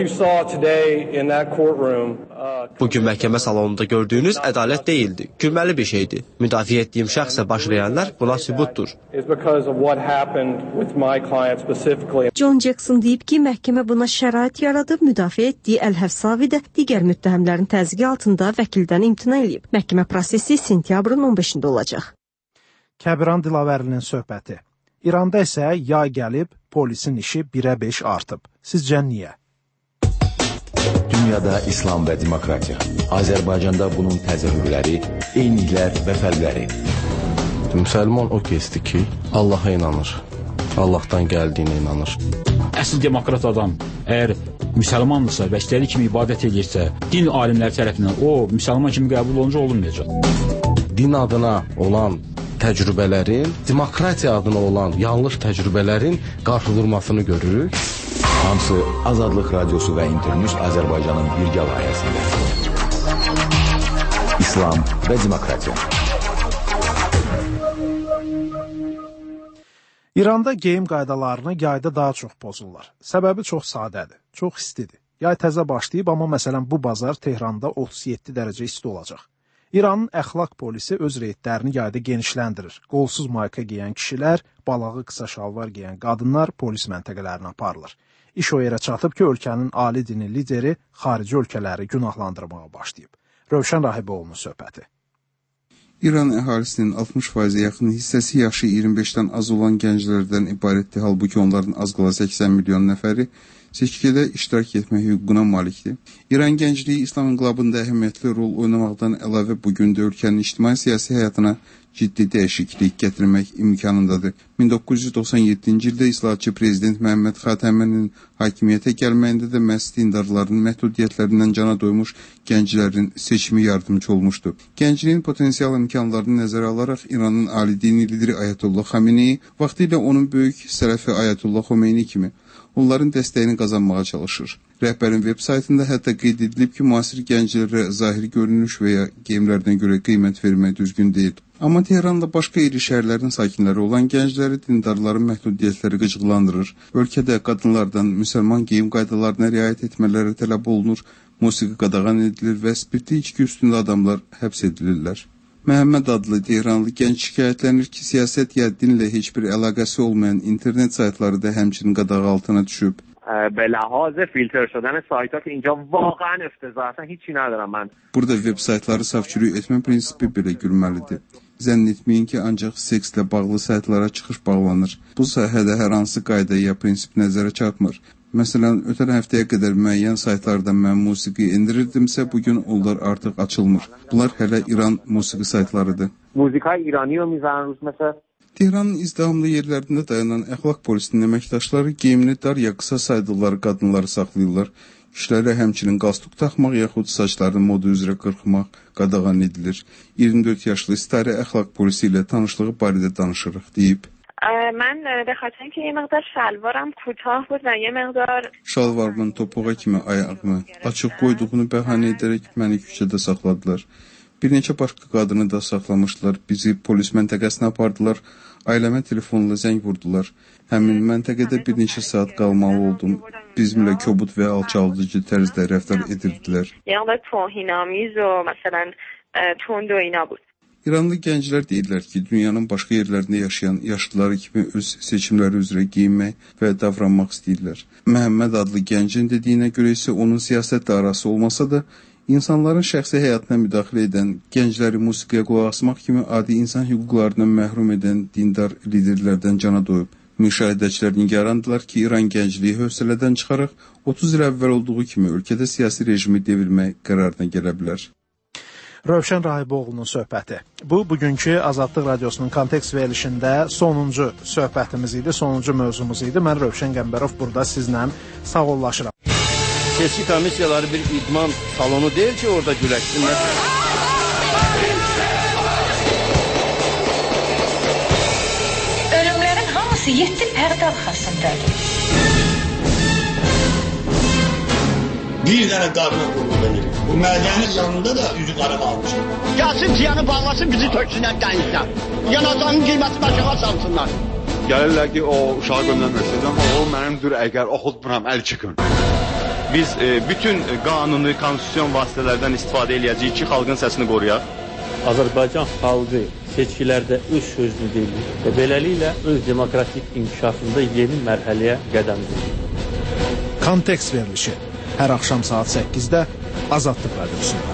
Bugün məhkəmə salonunda gördüyünüz ədalət deyildi, gülməli bir şeydir. Müdafiə etdiyim şəxsə baş verənlər buna sübutdur. John Jackson deyib ki, məhkəmə buna şərait yaradıb, müdafiə etdiyi Əl-Həvsavi də digər müttəhimlərin təzyiqi altında vəkildən imtina edib. Məhkəmə prosesi sentyabrın 15-də olacaq. Kəbiran Dilavərlinin söhbəti. İranda isə yay gəlib, polisin işi 1-ə 5 artıb. Sizcə niyə? Dünyada İslam və demokratiya. Azərbaycanda bunun təzahürləri, eyniliklər və fərqləri. Müsəlman o kəsdir ki, Allaha inanır. Allahdan gəldiyinə inanır. Əsl demokrat adam əgər müsəlmandırsa və istədiyi kimi ibadət edirsə, din alimləri tərəfindən o müsəlman kimi qəbul olunca olunmayacaq. Din adına olan təcrübələrin, demokratiya adına olan yanlış təcrübələrin qarşıdurmasını görürük. Hamısı Azadlıq Radiosu və İnternews Azərbaycanın birgə layihəsində. İslam və demokratiya. İranda geyim qaydalarını yayda daha çox pozurlar. Səbəbi çox sadədir, çox istidir. Yay təzə başlayıb, amma məsələn bu bazar Tehranda 37 dərəcə isti olacaq. İranın əxlaq polisi öz reydlərini yayda genişləndirir. Qolsuz mayka geyən kişilər, balağı qısa şalvar geyən qadınlar polis məntəqələrinə aparılır. İş o yerə çatıb ki, ölkənin ali dini lideri xarici ölkələri günahlandırmağa başlayıb. Rövşən Rahiboğlu'nun söhbəti. İran əhalisinin 60%-ə yaxın hissəsi yaşı 25-dən az olan gənclərdən ibarətdir. Halbuki onların az qala 80 milyon nəfəri seçkidə iştirak etmək hüququna malikdir. İran gəncliyi İslam inqilabında əhəmiyyətli rol oynamaqdan əlavə bugün də ölkənin ictimai-siyasi həyatına ciddi dəyişiklik gətirmək imkanındadır. 1997-ci ildə islahatçı prezident Məhəmməd Xatəminin hakimiyyətə gəlməyində də məhz dindarların məhdudiyyətlərindən cana doymuş gənclərin seçimi yardımcı olmuşdu. Gəncliyin potensial imkanlarını nəzərə alaraq İranın ali dini lideri Ayətullah Xameneyi vaxtilə onun böyük sələfi Ayətullah Xomeyni kimi onların dəstəyini qazanmağa çalışır. Rəhbərin veb saytında hətta qeyd edilib ki, müasir gənclərə zahiri görünüş və ya geyimlərinə görə qiymət vermək düzgün deyil. Amma Tehranda başqa iri şəhərlərin sakinləri olan gəncləri dindarların məhdudiyyətləri qıcıqlandırır. Ölkədə qadınlardan müsəlman geyim qaydalarına riayət etmələri tələb olunur, musiqi qadağan edilir və spirtli içki üstündə adamlar həbs edilirlər. Məhəmməd adlı Tehranlı gənc şikayətlənir ki, siyasət ya dinlə heç bir əlaqəsi olmayan internet saytları da həmçinin qadağı altına düşüb. به لحاظ فیلتر شدن سایت ها که اینجا واقعا افتضاح اصلا هیچی ندارم من. Burada web saytları safçürük etmə prinsipi belə gülməlidir. Zənn etməyin ki, ancaq sekslə bağlı saytlara çıxış bağlanır. Bu sahədə hər hansı qayda ya prinsip nəzərə çarpmır. Məsələn, ötən həftəyə qədər müəyyən saytlardan mən musiqi indirirdimsə, bugün onlar artıq açılmır. Bunlar hələ İran musiqi saytlarıdır. Müzikay İrani رو میزنن روز مثلا Tehranın izdihamlı yerlərində dayanan əxlaq polisinin əməkdaşları geyimli dar ya qısa saydıqları qadınları saxlayırlar. Kişilərə həmçinin qalstuk taxmaq yaxud saçlarını moda üzrə qırxmaq qadağan edilir. 24 yaşlı istari əxlaq polisi ilə tanışlığı barədə danışırıq, deyib. من به خاطر اینکه یه مقدار شلوارم کوتاه بود و یه مقدار Şalvarımın topuğa kimi ayağımı açıq qoyduğunu bəhanə edərək məni küçədə saxladılar. Bir neçə başqa qadını da saxlamışlar. Bizi polis məntəqəsinə apardılar. Ailəmə telefonla zəng vurdular. Həmin məntəqədə bir neçə saat qalmalı oldum. Bizimlə kobud və alçaldıcı tərzdə rəftar edirdilər. İranlı gənclər deyirlər ki, dünyanın başqa yerlərində yaşayan yaşlıları kimi öz seçimləri üzrə geyinmək və davranmaq istəyirlər. Məhəmməd adlı gəncin dediyinə görə isə onun siyasətlə arası olmasa da, İnsanların şəxsi həyatına müdaxilə edən, gəncləri musiqiyə qulaq asmaq kimi adi insan hüquqlarından məhrum edən dindar liderlərdən cana doyub. Müşahidəçilər nigarandılar ki, İran gəncliyi hövsələdən çıxaraq 30 il əvvəl olduğu kimi ölkədə siyasi rejimi devirmək qərarına gələ bilər. Rövşən Rahiboğlu'nun söhbəti. Bu, bugünkü Azadlıq Radiosunun kontekst verilişində sonuncu söhbətimiz idi, sonuncu mövzumuz idi. Mən Rövşən Qəmbərov burada sizlə sağollaşıram. Seçki komissiyaları bir idman salonu deyil ki, orada güləşsinlər. Ölümlərin hamısı 7 pərdə arxasındadır. Bir dənə qadına qulluq edir. Bu mədənin yanında da üzü qara qalmışdır. Gəlsin ciyanı bağlasın, bizi töksünlər dənizdən. Yanacağının qiyməti aşağı salsınlar. Gəlirlər ki, o uşağı göndərmək istəyirəm, o mənimdir, əgər oxutmuram, əl çıxın. Biz bütün qanuni, konstitusyon vasitələrdən istifadə edəcəyik ki, xalqın səsini qoruyaq. Azərbaycan xalqı seçkilərdə öz sözünü deyir və beləliklə öz demokratik inkişafında yeni mərhələyə qədəm qoyur. Kontekst verilişi hər axşam saat 8-də Azadlıq Radiosunda.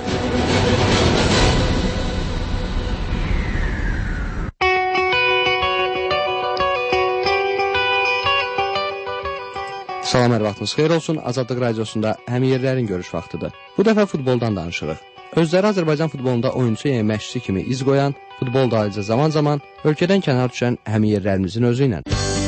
Salam, hər vaxtınız xeyir olsun. Azadlıq Radiosunda həmyerlərin görüş vaxtıdır. Bu dəfə futboldan danışırıq. Özləri Azərbaycan futbolunda oyunçu yəni məşqçi kimi iz qoyan, futbol dalicə zaman-zaman ölkədən kənar düşən həmyerlərimizin özü ilə.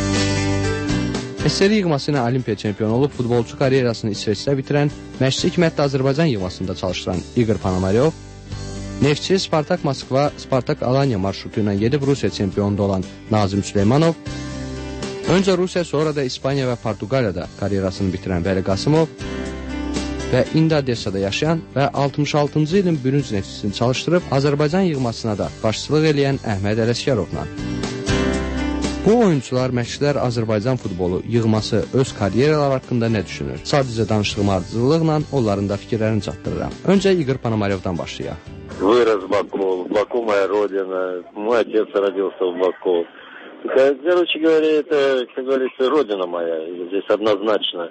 SSR yığması ilə Olimpiya çempionu olub, futbolçu karyerasını İsveçdə bitirən, məşqçi kimi hətta Azərbaycan yığmasında çalışdıran Igor Panomaryov, Neftçi, Spartak Moskva, Spartak Alanya marşrutu ilə gedib Rusiya çempionunda olan Nazim Süleymanov, öncə Rusiya, sonra da İspaniya və Portuqaliyada karyerasını bitirən Vəli Qasımov və indi Odessada yaşayan və 66-cı ilin bürünc neftçisini çalışdırıb Azərbaycan yığmasına da başçılıq eləyən Əhməd Ələsgərovla. Bu oyuncular, məşqçilər Azərbaycan futbolu yığması öz karyeralar haqqında nə düşünür? Sadəcə danışdığım ardıcılıqla onların da fikirlərini çatdırıram. Öncə Igor Panomaryovdan başlayaq. Вырос в Баку. Баку моя родина. Мой отец родился в Баку. Короче говоря, это, как говорится, родина моя. Здесь однозначно.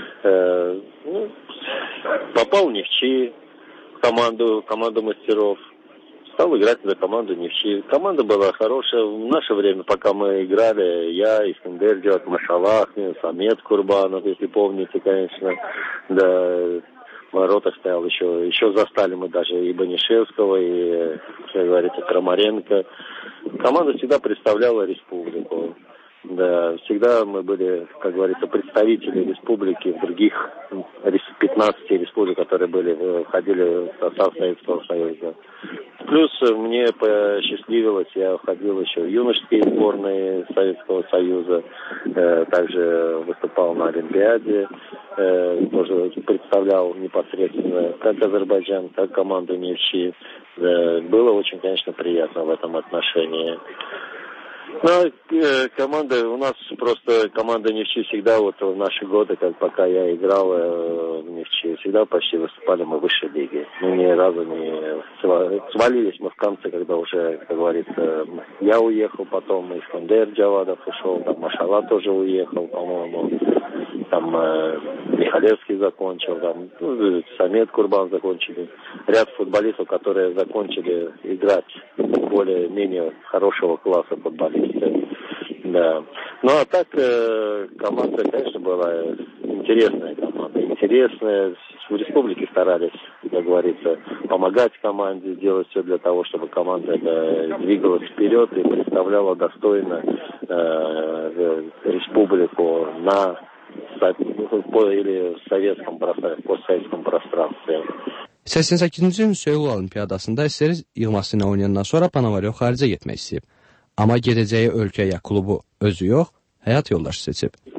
Попал в Нефчи, в команду мастеров. Стал играть за команду Нефчи. Команда была хорошая. В наше время, пока мы играли, я, Искандер Джавад, Машалах, Самет Курбанов, если помните, конечно. Да, в воротах стоял еще застали мы даже и Банишевского, и, как говорится, Крамаренко. Команда всегда представляла республику. Да, всегда мы были, как говорится, представители республики в других 15 республик, которые входили в состав Советского Союза. Плюс мне посчастливилось, я входил еще в юношеские сборные Советского Союза, также выступал на Олимпиаде, тоже представлял непосредственно как Азербайджан, как команду Нефчи. Было очень, конечно, приятно в этом отношении. Ну, команда, у нас просто команда Нефчи всегда, вот в наши годы, как пока я играл в Нефчи, всегда почти выступали мы в высшей лиге. Мы ни разу не свалились мы в конце, когда уже, как говорится, я уехал, потом Искандер Джавадов ушел, там Машала тоже уехал, по-моему, там Михалевский закончил, там Самет Курбан закончили. Ряд футболистов, которые закончили играть более-менее хорошего класса футболиста. Да. Ну а так команда, конечно, была интересная команда. Интересная. В республике старались, как говорится, помогать команде, делать все для того, чтобы команда двигалась вперед и представляла достойно республику на или советском пространстве, постсоветском пространстве. 88-ci ilin Seul Olimpiadasında SSR yığması ilə oynayandan sonra Panomaryov xaricə getmək istəyib. Amma gedəcəyi ölkə ya klubu özü yox, həyat yoldaşı seçib.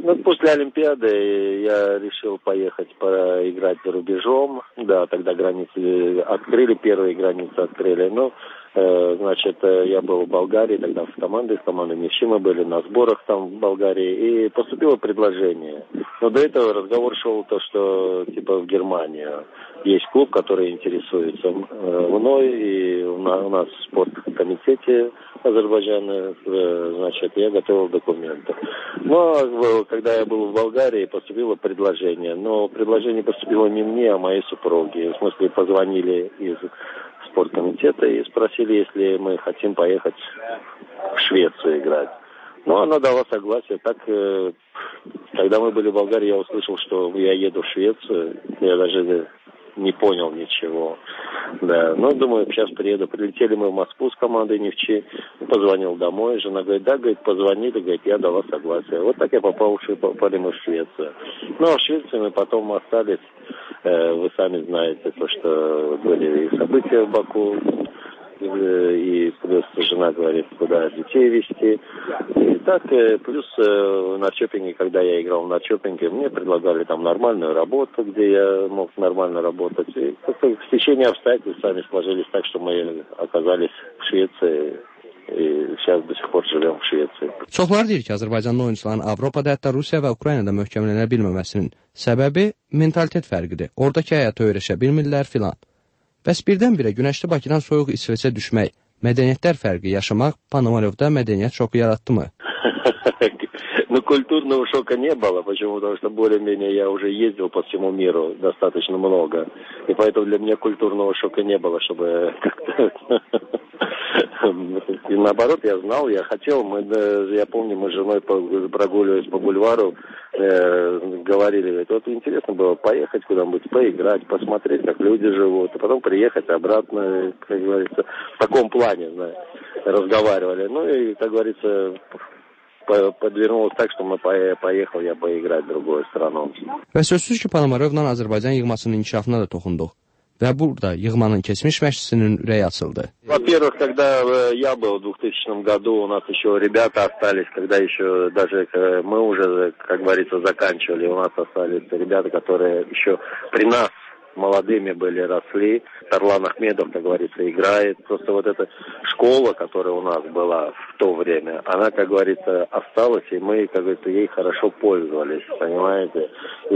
Ну, после Олимпиады я решил поехать поиграть за рубежом. Да, тогда границы открыли, первые границы открыли. Ну, значит, я был в Болгарии, тогда с командой Нефчи мы были на сборах там в Болгарии, и поступило предложение. Но до этого разговор шел то, что типа в Германию есть клуб, который интересуется мной, и у нас в спорткомитете Азербайджана, значит, я готовил документы. Но когда я был в Болгарии, поступило предложение. Но предложение поступило не мне, а моей супруге. В смысле, позвонили из спорткомитета и спросили, если мы хотим поехать в Швецию играть. Ну, она дала согласие. Так, когда мы были в Болгарии, я услышал, что я еду в Швецию. Я даже не понял ничего. Да, ну, думаю, сейчас приеду. Прилетели мы в Москву с командой Нефчи. Позвонил домой. Жена говорит, да, говорит, позвонили, говорит, я дала согласие. Вот так я попали мы в Швецию. Ну, а в Швеции мы потом остались. Вы сами знаете, то, что были и события в Баку. И плюс жена говорит, куда детей везти. И так, плюс в Норрчопинге, когда я играл в Норрчопинге, мне предлагали там нормальную работу, где я мог нормально работать. И как-то в течение обстоятельств сами сложились так, что мы оказались в Швеции. И сейчас до sih por живем в Şveçriya. Çoxlar deyir ki, Azərbaycanlı oyunçuların Avropada, hətta Rusiya və Ukraynada möhkəmlənə bilməməsinin səbəbi mentalitet fərqidir. Oradakı həyata öyrəşə bilmirlər filan. Bəs birdən-birə günəşli Bakıdan soyuq İsveçə düşmək, mədəniyyətlər fərqi yaşamaq Ponomaryovda mədəniyyət şoku yaratdımı? Ну, культурного шока не было. Почему? Потому что более-менее я уже ездил по всему миру достаточно много. И поэтому для меня культурного шока не было, чтобы как-то... И наоборот, я знал, я хотел. Я помню, мы с женой прогуливаясь по бульвару, говорили, говорит, вот интересно было поехать куда-нибудь, поиграть, посмотреть, как люди живут, а потом приехать обратно, как говорится, в таком плане, знаете, разговаривали. Ну и, как говорится, подвернулось так, что я поиграть в другую страну. Və sözsüz ki, Ponomaryovla Azərbaycan yığmasının inkişafına da toxunduq. Və burada yığmanın keçmiş məşqçisinin ürəyi açıldı. Во-первых, когда я был в 2000 году, у нас еще ребята остались, когда еще даже мы уже, как говорится, заканчивали, у нас остались ребята, которые еще при нас молодыми были, росли. Тарлан Ахмедов, как говорится, играет. Просто вот эта школа, которая у нас была в то время, она, как говорится, осталась, и мы, как говорится, ей хорошо пользовались, понимаете.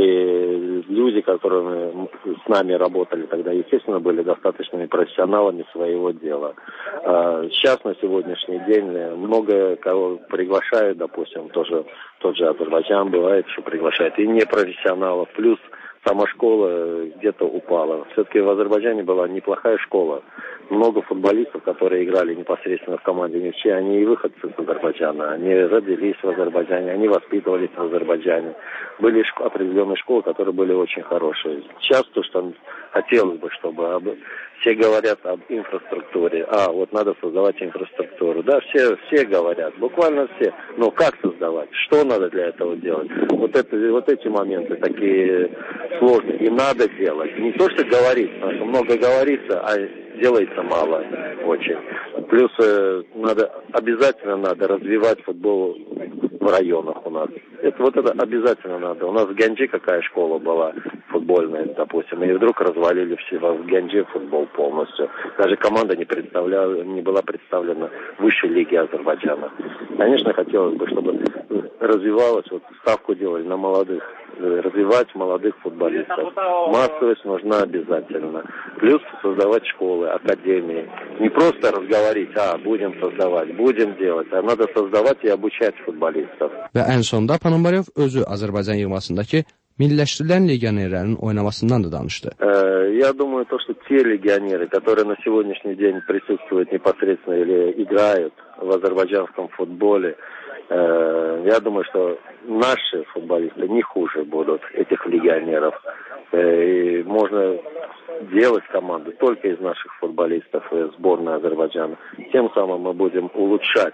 И люди, которые с нами работали тогда, естественно, были достаточными профессионалами своего дела. Сейчас, на сегодняшний день, много кого приглашают, допустим, тоже тот же Азербайджан бывает, что приглашает, и непрофессионалов, плюс сама школа где-то упала. Все-таки в Азербайджане была неплохая школа. Много футболистов, которые играли непосредственно в команде Нефчи, они и выходцы с Азербайджана. Они родились в Азербайджане, они воспитывались в Азербайджане. Были определенные школы, которые были очень хорошие. Сейчас то, что хотелось бы, чтобы все говорят об инфраструктуре. Вот надо создавать инфраструктуру. Да, все говорят, буквально все. Но как создавать? Что надо для этого делать? Вот эти моменты такие сложные. И надо делать. Не то, что говорить, потому что много говорится, а делается мало очень. Плюс обязательно надо развивать футбол в районах у нас. Это обязательно надо. У нас в Гянджи какая школа была футбольная, допустим, и вдруг развалили все в Гянджи футбол полностью. Даже команда не была представлена в высшей лиге Азербайджана. Конечно, хотелось бы, чтобы развивалось, ставку делали на молодых, развивать молодых футболистов. Массовость нужна обязательно. Плюс создавать школы, академии. Не просто разговорить, будем создавать, будем делать, а надо создавать и обучать футболистов. Və ən sonda Ponomaryov özü Azərbaycan yığmasındakı milliləşdirilən legionerlərin oynamasından da danışdı. Я думаю, что те легионеры, которые на сегодняшний день присутствуют непосредственно или играют в азербайджанском футболе, я думаю, что наши футболисты не хуже будут этих легионеров. И можно делать команду только из наших футболистов сборной Азербайджана. Тем самым мы будем улучшать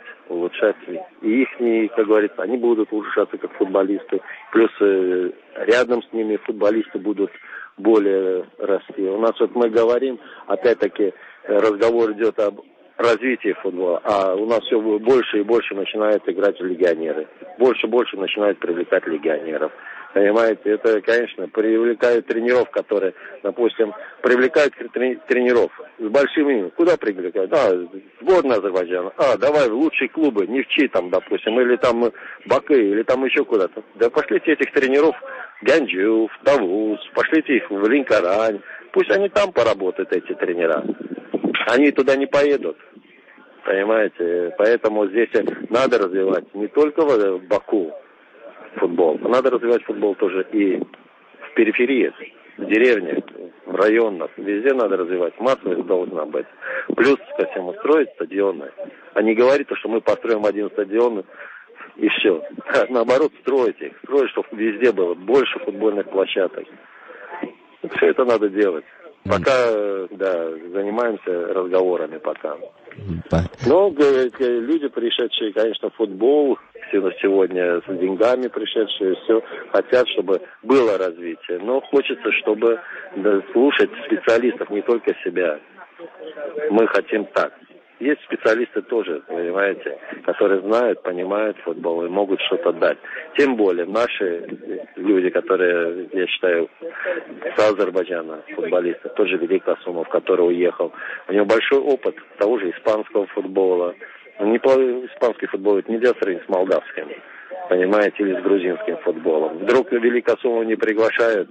и их, как говорится, они будут улучшаться как футболисты. Плюс рядом с ними футболисты будут более расти. У нас мы говорим, опять-таки, разговор идет об развития футбола, а у нас все больше и больше начинают играть легионеры. Больше и больше начинают привлекать легионеров. Понимаете, это, конечно, привлекают тренеров, которые, допустим, привлекают тренеров с большим именем. Куда привлекают? Сборная Азербайджана. Давай в лучшие клубы, Нефчи там, допустим, или там Баку, или там еще куда-то. Да пошлите этих тренеров в Ганджу, в Тавуз, пошлите их в Линкорань. Пусть они там поработают, эти тренера. Они туда не поедут. Понимаете, поэтому здесь надо развивать не только в Баку футбол, а надо развивать футбол тоже и в периферии, в деревнях, в районах. Везде надо развивать. Массовость должна быть. Плюс ко всему строить стадионы. А не говорить, что мы построим один стадион и все. Наоборот, строить их. Строить, чтобы везде было больше футбольных площадок. Все это надо делать. Пока, занимаемся разговорами пока. Но люди, пришедшие, конечно, в футбол, сегодня с деньгами пришедшие, все хотят, чтобы было развитие. Но хочется, чтобы слушать специалистов, не только себя. Мы хотим так. Есть специалисты тоже, понимаете, которые знают, понимают футбол и могут что-то дать. Тем более наши люди, которые, я считаю, с Азербайджана, футболисты, тот же Велик Асумов, который уехал. У него большой опыт того же испанского футбола. Испанский футбол нельзя сравнить с молдавским, понимаете, или с грузинским футболом. Вдруг Велик Асумов не приглашают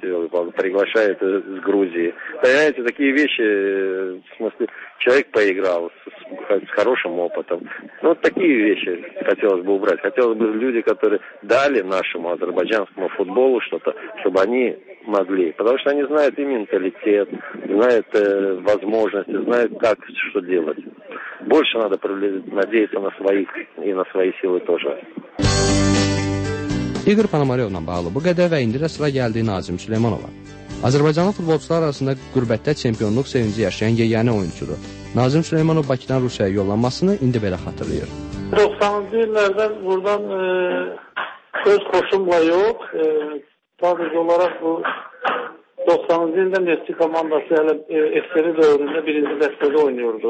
с Грузии. Понимаете, такие вещи, в смысле, человек поиграл с хорошим опытом. Вот такие вещи хотелось бы убрать. Хотелось бы люди, которые дали нашему азербайджанскому футболу что-то, чтобы они могли. Потому что они знают и менталитет, знают возможности, знают, как, что делать. Больше надо надеяться на своих и на свои силы тоже. İqor Ponomaryovla bağlı bu qədər və indi də sıra gəldi Nazim Süleymanova. Azərbaycanlı futbolçular arasında qürbətdə çempionluq sevinci yaşayan yeganə oyuncudur. Nazim Süleymanov Bakıdan Rusiyaya yollanmasını indi belə xatırlayır. 90-cı illərdən buradan öz xoşumla yox, sadəcə olaraq bu 90-cı ildə Neftçi komandası hələ SSR dövründə birinci dəstədə oynuyordu.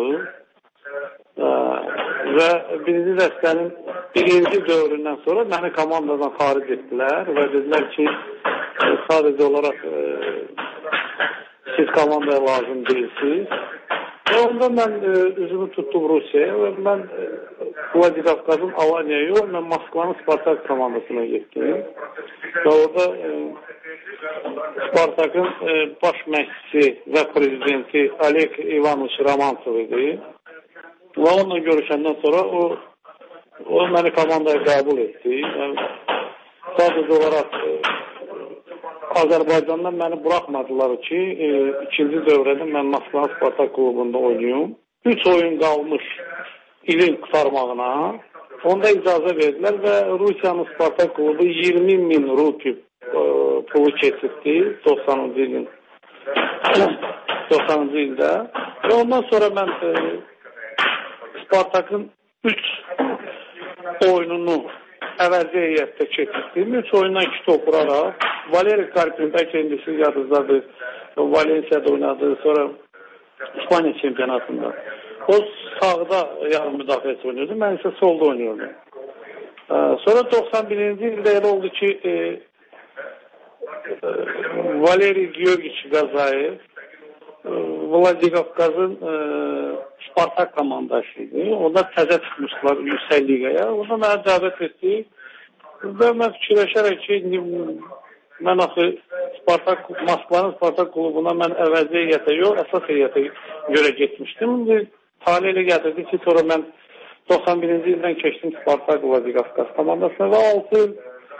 Və birinci dəstənin birinci dövründən sonra məni komandadan xaric etdilər və dedilər ki, sadəcə olaraq siz komandaya lazım deyilsiniz. Və onda mən üzümü tutdum Rusiyaya və mən Vladikavkazın Alanya'ya yox, mən Moskvanın Spartak komandasına getdim. Və orada Spartakın baş məşqçisi və prezidenti Oleg Ivanoviç Romantsov idi. Və onunla görüşəndən sonra o məni komandaya qəbul etdi. Sadəcə olaraq Azərbaycandan məni buraxmadılar ki, ikinci dövrədə mən Moskva Spartak klubunda oynayım. 3 oyun qalmış ilin qurtarmağına. Onda icazə verdilər və Rusiyanın Spartak klubu 20.000 rupi pulu keçirdi 90-cı ildə. Və ondan sonra mən Spartakın 3 oyununu əvəzi heyətdə keçirdim. 3 oyundan 2 top vuraraq. Valeri Karpin, bəlkə indisi yadınızdadır, Valencia'da oynadı, sonra İspanya çempionatında. O sağda yarım müdafiəsi oynuyordu, mən isə solda oynuyordum. Sonra 91-ci ildə elə oldu ki, Valeri Georgiç Qazayev Vladikavkazın Spartak komandasıydı. Onda təzə çıxmışlar Yüksək Ligaya. Onda mənə dəvət etdi. Və mən fikirləşərək ki, mən axı Moskvanın Spartak klubuna mən əvəzi heyətə yox, əsas heyətə görə getmişdim. Tali ilə gətirdi ki, sonra mən 91-ci ildən keçdim Spartak Vladikavkaz komandasına və 6 il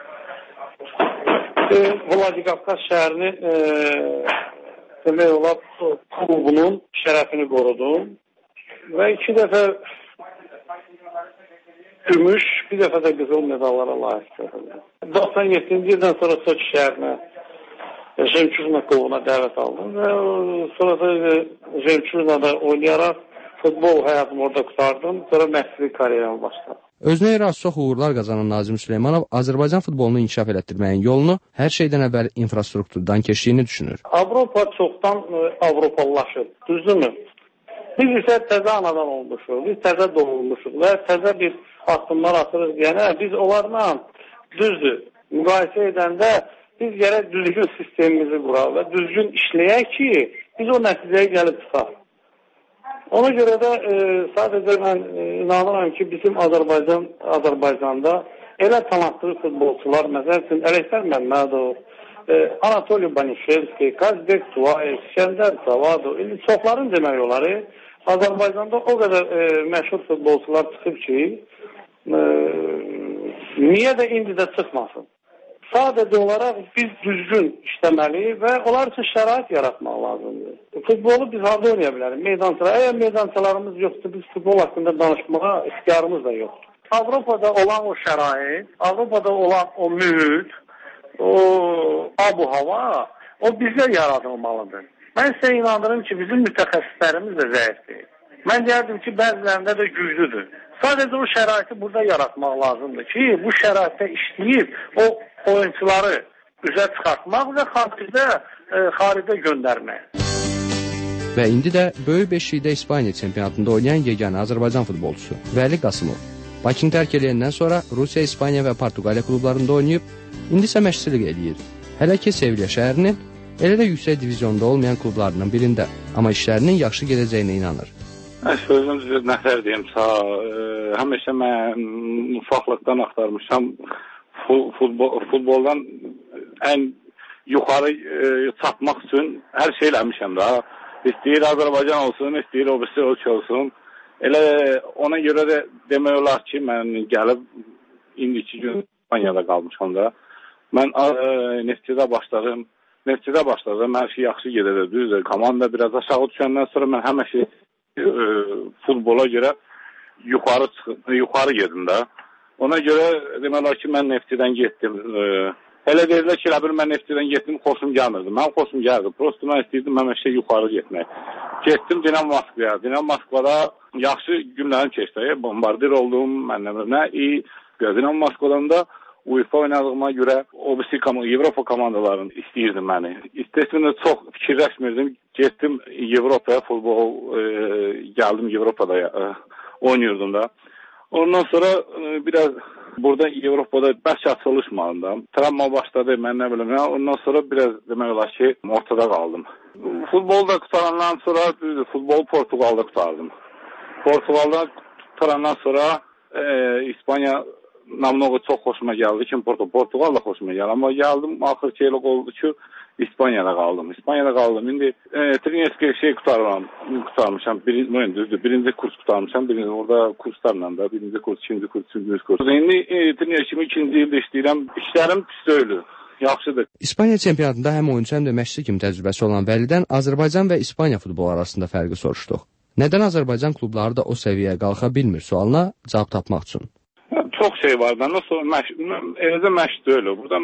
Vladikavkaz şəhərini demək olar klubunun şərəfini qorudum və 2 dəfə gümüş, bir dəfə də qızıl medallara layiq görüldü. 97-ci ildən sonra Soçi şəhərinə Jemçurna klubuna dəvət aldım və sonra da Jemçurnada oynayaraq futbol həyatımı orada qutardım, sonra məşqçilik karyeramı başladım. Özünə görə az çox uğurlar qazanan Nazim Süleymanov Azərbaycan futbolunu inkişaf elətdirməyin yolunu hər şeydən əvvəl infrastrukturdan keçdiyini düşünür. Avropa çoxdan Avropalılaşıb, düzdürmü? Biz isə təzə anadan olmuşuq, biz təzə doğulmuşuq və təzə bir addımlar atırıq deyənə, biz onlarla düzdür, müqayisə edəndə biz gərək düzgün sistemimizi quraq və düzgün işləyək ki, biz o nəticəyə gəlib çıxaq. Ona görə də sadəcə mən inanıram ki, bizim Azərbaycanda elə talantlı futbolçular, məsəl üçün Ələkbər Məmmədov, Anatoliy Banişevski, Qazbek Tuayev, İskəndər Savadov, indi çoxların demək oları Azərbaycanda o qədər məşhur futbolçular çıxıb ki, niyə də indi də çıxmasın? Sadəcə olaraq biz düzgün işləməliyik və onlar üçün şərait yaratmaq lazımdır. Futbolu biz harada oynaya bilərik? Meydançalar. Əgər meydançalarımız yoxdur, biz futbol haqqında danışmağa ixtiyarımız da yoxdur. Avropada olan o şərait, Avropada olan o mühit, o abu-hava, o bizə yaradılmalıdır. Mən sizə inandırım ki, bizim mütəxəssislərimiz də zəifdir. Mən deyərdim ki, bəzilərində də güclüdür. Sadəcə o şəraiti burada yaratmaq lazımdır ki, bu şəraitdə işləyib o oyuncuları üzə çıxartmaq və xaricdə göndərmək. Və indi də böyük beşlikdə İspaniya çempionatında oynayan yeganə Azərbaycan futbolçusu Vəli Qasımov. Bakını tərk eləyəndən sonra Rusiya, İspaniya və Portuqaliya klublarında oynayıb, indi isə məşqçilik eləyir. Hələ ki Sevilla şəhərinin, elə də yüksək divizionda olmayan klublarının birində, amma işlərinin yaxşı gedəcəyinə inanır. Sözüm sizə nətər deyimsə, həmişə mən ufaqlıqdan axtarmışam, futboldan ən yuxarı çatmaq üçün hər şey eləmişəm da. İstəyir Azərbaycan olsun, istəyir o birisi ölkə olsun. Elə ona görə də demək olar ki, mən gəlib indiki gün İspaniyada qalmışam da. Mən Neftçidə başladım, hər şey yaxşı gedir, düzdür. Komanda biraz aşağı düşəndən sonra mən həmişə futbola görə yuxarı gedim də. Ona görə demək olar ki, mən Neftçidən getdim. Elə deyirlər ki, mən Neftçidən getdim, xoşum gəlmirdi. Mən xoşum gəldi. Prosto mən istəyirdim həmişə yuxarı getmək. Getdim Dinamo Moskvaya. Dinamo Moskvada yaxşı günlərim keçdi. Bombardir oldum, Dinamo Moskvadan da UEFA oynadığıma görə Avropa komandalarını istəyirdim məni. İstəsində çox fikirləşmirdim. Getdim Avropaya, futbol gəldim Avropada oynuyordum da. Ondan sonra biraz burada Avropada bəs çalışmadım. Travma başladı, mən nə bilim. Ondan sonra biraz demək olar ki, ortada qaldım. Futbolda qutarandan sonra futbolu Portuqalda qutardım. Portuqalda qutarandan sonra İspaniya namnoğu çox xoşuma gəldi ki, Portuqalda xoşuma gəldi. Amma gəldim, axır ki, elə oldu ki, İspaniyada qaldım. İndi Trineski qutarmışam. Birinci kurs qutarmışam. Orada kurslarla da, birinci kurs, ikinci kurs, üçüncü kurs. İndi Trineski ikinci ildə işləyirəm. İşlərim pis deyil. Yaxşıdır. İspaniya çempionatında həm oyuncu, həm də məşqçi kimi təcrübəsi olan Vəlidən Azərbaycan və İspaniya futbolu arasında fərqi soruşduq. Nədən Azərbaycan klubları da o səviyyəyə qalxa bilmir sualına cavab tapmaq üçün? Çox şey var da, eləcə məşq deyil. Burada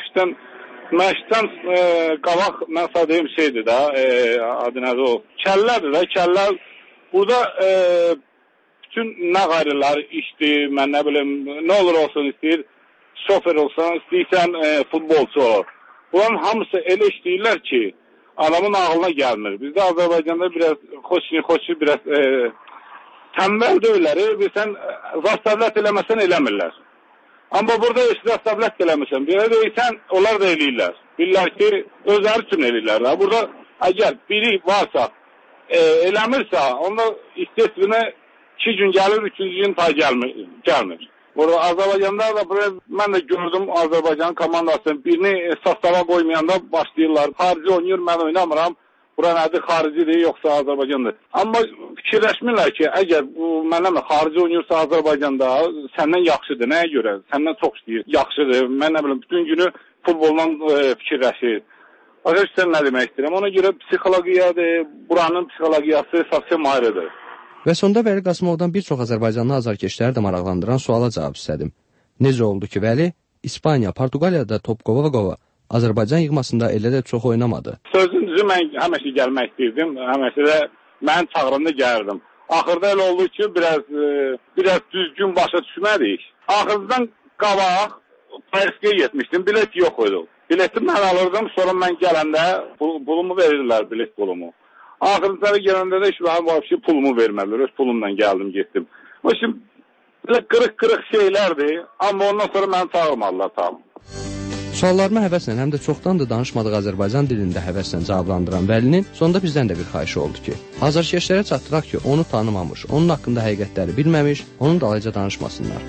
məşqdən qabaq, mən sadəyim şeydir da, adı nədir o, kəllərdir də, kəllər. Burada bütün nə qayrılar işdir, mən nə bilim, nə olur olsun istəyir, şofer olsan, istəyirsən futbolçu olur. Bunların hamısı elə işləyirlər ki, adamın ağlına gəlmir. Bizdə Azərbaycanda biraz xoşu, biraz tənbəl deyirlər, sən zastavlət eləməsən eləmirlər. Amma burada heç zastavlət eləməsən, belə deyirsən, onlar da eləyirlər. Bilirlər ki, özləri üçün eləyirlər. Burada əgər biri varsa, eləmirsə, onda istəsinə 2 gün gəlir, 3. gün ta gəlmir. Burada Azərbaycanda da mən də gördüm Azərbaycan komandasını birini sastava qoymayanda başlayırlar. Xarici oynayır, mən oynamıram. Bura nədir, xaricidir, yoxsa Azərbaycandır. Amma fikirləşmirlər ki, əgər mənimlə xarici oynayırsa Azərbaycanda səndən yaxşıdır. Nəyə görə? Səndən çox istəyir, yaxşıdır. Mən nə bilim, bütün günü futboldan fikirləşir. Arkadaşlar nə demək istəyirəm? Ona görə psixologiyadır, buranın psixologiyası совсем ayrıdır. Və sonda Vəli Qasımovdan bir çox Azərbaycanlı azarkeşləri də maraqlandıran suala cavab istədim. Necə oldu ki, Vəli İspaniya, Portuqaliyada top qova-qova Azərbaycan yığmasında elə də çox oynamadı. Sözün düzü, mən həmişə gəlmək istəyirdim. Həmişə də mən çağırımda gəlirdim. Axırda elə oldu ki, biraz düzgün başa düşmədik. Axırdan qabaq Paris'e getmişdim, bilet yox idi. Bileti mən alırdım, sonra mən gələndə pulumu verirlər, bilet pulumu. Axırıncı gələndə də mənim vəbşi pulumu vermədilər. Öz pulumla gəldim, getdim. O şimdi belə qırıq-qırıq şeylərdir, amma ondan sonra məni çağırmadılar, tamam. Suallarıma həvəslə, həm də çoxdandır danışmadığı Azərbaycan dilində həvəslə cavablandıran Vəlinin sonda bizdən də bir xahişi oldu ki, azarkeşlərə çatdıraq ki, onu tanımamış, onun haqqında həqiqətləri bilməmiş, onun dalayca danışmasınlar.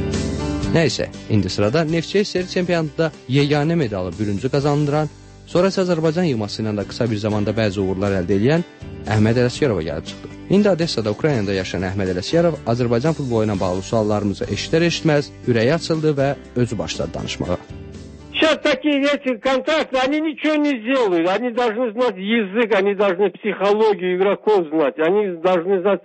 Nəysə, indi sırada Neftçi SSR çempionatında yeganə medalı bürüncü qazandıran, sonra isə Azərbaycan yığması ilə də qısa bir zamanda bəzi uğurlar əldə edən Əhməd Ələsgərova gəlib çıxdı. İndi Odessada, Ukraynada yaşayan Əhməd Ələsgərov Azərbaycan futbolu ilə bağlı suallarımızı eşitər-eşitməz ürəyi açıldı və özü başladı danışmağa. Сейчас такие эти контакты, они ничего не сделают. Они должны знать язык, они должны психологию игроков знать. Они должны знать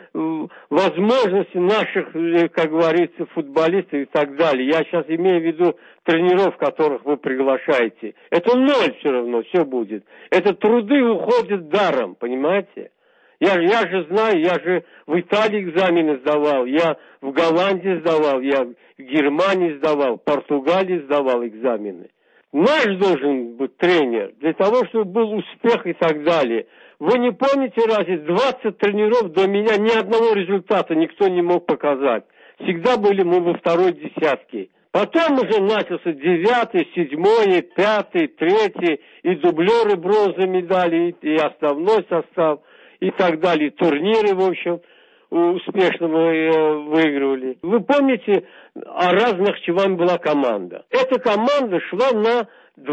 возможности наших, как говорится, футболистов и так далее. Я сейчас имею в виду тренеров, которых вы приглашаете. Это ноль все равно, все будет. Это труды уходят даром, понимаете? Я же знаю, я же в Италии экзамены сдавал, я в Голландии сдавал, я в Германии сдавал, в Португалии сдавал экзамены. Наш должен быть тренер для того, чтобы был успех и так далее. Вы не помните, разве 20 тренеров до меня ни одного результата никто не мог показать. Всегда были мы во второй десятке. Потом уже начался 9, 7, 5, 3, и дублеры бронзовой медали, и основной состав, и так далее. Турниры, в общем, успешно мы выигрывали. Вы помните, Араз Нахчеван была команда. Эта команда шла на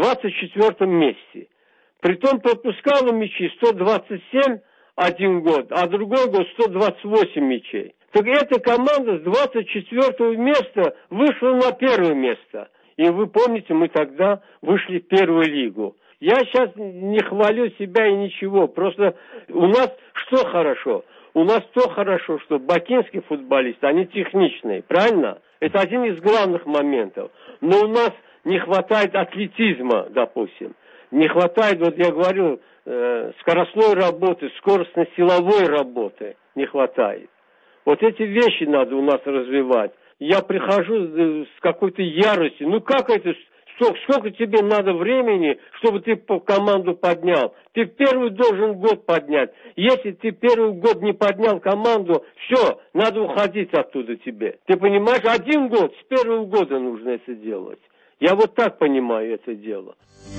24 месте. Притом пропускала мячи 127 один год, а другой год 128 мячей. Так эта команда с 24 места вышла на первое место. И вы помните, мы тогда вышли в первую лигу. Я сейчас не хвалю себя и ничего. Просто у нас что хорошо? У нас то хорошо, что бакинские футболисты, они техничные, правильно? Это один из главных моментов. Но у нас не хватает атлетизма, допустим. Не хватает, вот я говорю, скоростной работы, скоростно-силовой работы не хватает. Вот эти вещи надо у нас развивать. Я прихожу с какой-то яростью. Ну как это? Сколько тебе надо времени, чтобы ты команду поднял? Ты первый должен год поднять. Если ты первый год не поднял команду, все, надо уходить оттуда тебе. Ты понимаешь, 1 год, с первого года нужно это делать. Я вот так понимаю это дело.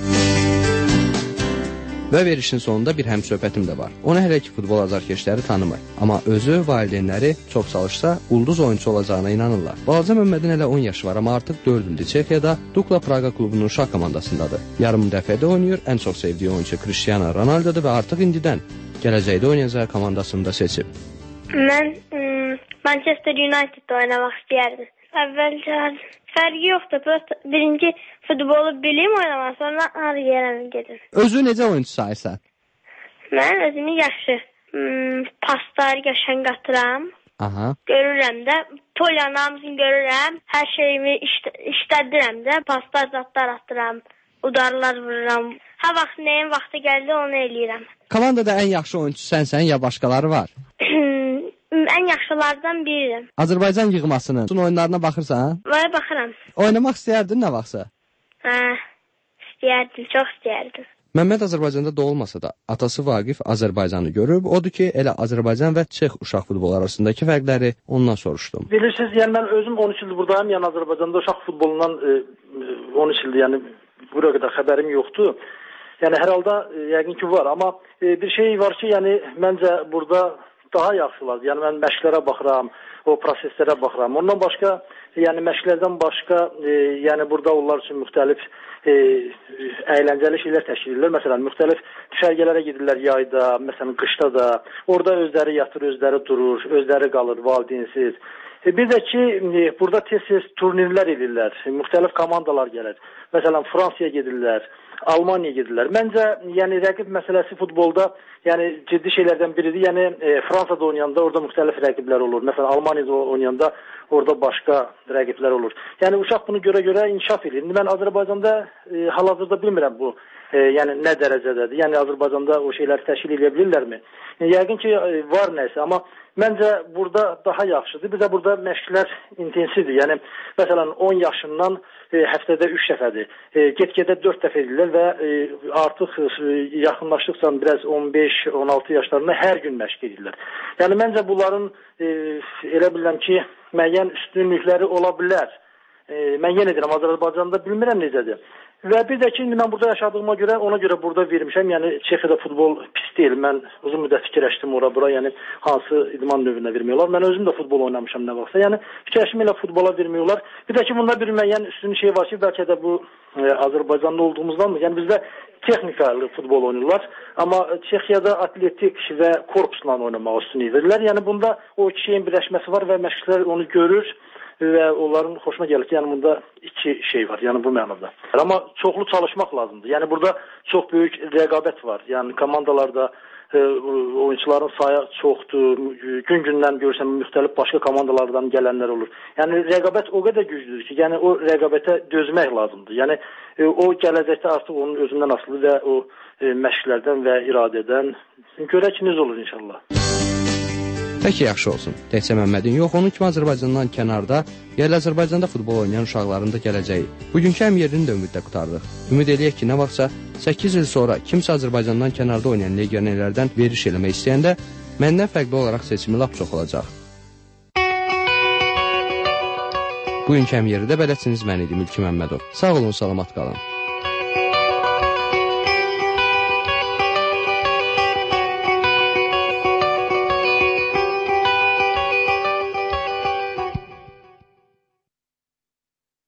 Və verişin sonunda bir həmsöhbətim də var. Onu hələ ki futbol azarkeşləri tanımır. Amma özü, valideynləri çox çalışsa, ulduz oyunçu olacağına inanırlar. Balaca Məmmədin hələ 10 yaşı var, amma artıq 4 ildir Çexiyada Dukla Praga klubunun uşaq komandasındadır. Yarım dəfədə oynayır, ən çox sevdiyi oyunçu Cristiano Ronaldo'dur və artıq indidən gələcəkdə oynayacağı komandasını da seçib. Mən Manchester United'da oynamaq istəyərdim. Əvvəlcə fərqi yoxdur. Birinci futbolu bilim oynamaq, sonra hər yerə gedir. Özü necə oyunçu sayırsan? Mən özümü yaxşı. Pasları qəşəng atıram. Aha. Görürəm də, polyanı hamısını görürəm. Hər şeyimi işlədirəm də, paslar, zatlar atıram. Udarlar vururam. Hər vaxt nəyin vaxtı gəldi, onu eləyirəm. Komandada ən yaxşı oyunçu sənsən, ya başqaları var? Ən yaxşılardan biriyəm. Azərbaycan yığmasının oyunlarına baxırsan? Vay, baxıram. Oynamaq istəyərdin nə vaxtsa? Hə, istəyərdim, çox istəyərdim. Məmməd Azərbaycanda doğulmasa da, atası Vaqif Azərbaycanı görüb, odur ki, elə Azərbaycan və Çex uşaq futbolu arasındakı fərqləri ondan soruşdum. Bilirsiniz, yəni mən özüm 13 ildir buradayım, yəni Azərbaycanda uşaq futbolundan 13 ildir, yəni buraya qədər xəbərim yoxdur. Yəni hər halda yəqin ki var, amma bir şey var ki, yəni məncə burada daha yaxşılar. Yəni mən məşqlərə baxıram, o proseslərə baxıram. Ondan başqa, yəni məşqlərdən başqa, yəni burada onlar üçün müxtəlif əyləncəli şeylər təşkil edirlər. Məsələn, müxtəlif düşərgələrə gedirlər yayda, məsələn qışda da. Orada özləri yatır, özləri durur, özləri qalır valideynsiz. Bir də ki, burada tez-tez turnirlər edirlər. Müxtəlif komandalar gəlir. Məsələn, Fransaya gedirlər, Almaniyaya gedirlər. Məncə, yəni rəqib məsələsi futbolda yəni ciddi şeylərdən biridir. Yəni Fransada oynayanda orada müxtəlif rəqiblər olur. Məsələn, Almaniyada oynayanda orada başqa rəqiblər olur. Yəni uşaq bunu görə-görə inkişaf edir. İndi mən Azərbaycanda hal-hazırda bilmirəm bu yəni nə dərəcədədir? Yəni Azərbaycanda o şeyləri təşkil edə bilirlərmi? Yəqin ki, var nəsə, amma məncə burada daha yaxşıdır. Bir də burada məşqlər intensivdir. Yəni, məsələn, 10 yaşından həftədə 3 dəfədir. Get-gedə 4 dəfə edirlər və artıq yaxınlaşdıqca biraz 15-16 yaşlarında hər gün məşq edirlər. Yəni, məncə bunların elə bilirəm ki, müəyyən üstünlükləri ola bilər. Mən yenə deyirəm, Azərbaycanda bilmirəm necədir. Və bir də ki, mən burada yaşadığıma görə, ona görə burada vermişəm. Yəni, Çexiyada futbol pis deyil. Mən uzun müddət fikirləşdim ora-bura, yəni hansı idman növünə vermiyorlar. Mən özüm də futbol oynamışam nə vaxtsa. Yəni, fikirləşim elə futbola vermiyorlar. Bir də ki, bunda bir müəyyən üstün şey var ki, bəlkə də bu Azərbaycanda olduğumuzdanmı? Yəni, bizdə texnikalı futbol oynayırlar. Amma Çexiyada atletik və korpusla oynamaq üstünlüyü verirlər. Yəni, bunda o iki şeyin birləşməsi var və məşqçilər onu görür və onların xoşuna gəlir ki, yəni bunda iki şey var, yəni bu mənada. Amma çoxlu çalışmaq lazımdır. Yəni burada çox böyük rəqabət var. Yəni komandalarda oyuncuların sayı çoxdur. Gün-gündən görürsən müxtəlif başqa komandalardan gələnlər olur. Yəni rəqabət o qədər güclüdür ki, yəni o rəqabətə dözmək lazımdır. Yəni o gələcəkdə artıq onun özündən asılı və o məşqlərdən və iradədən görək ki, necə olur inşallah. Pəki, yaxşı olsun. Təkcə Məmmədin yox, onun kimi Azərbaycandan kənarda, yerli Azərbaycanda futbol oynayan uşaqların da gələcəyi. Bugünkü əmyerini də ümidlə qutardıq. Ümid eləyək ki, nə vaxtsa 8 il sonra kimsə Azərbaycandan kənarda oynayan legionerlərdən veriş eləmək istəyəndə məndən fərqli olaraq seçimi lap çox olacaq. Bugünkü əmyeri də bələdçiniz mən idim, Ülkü Məmmədov. Sağ olun, salamat qalın.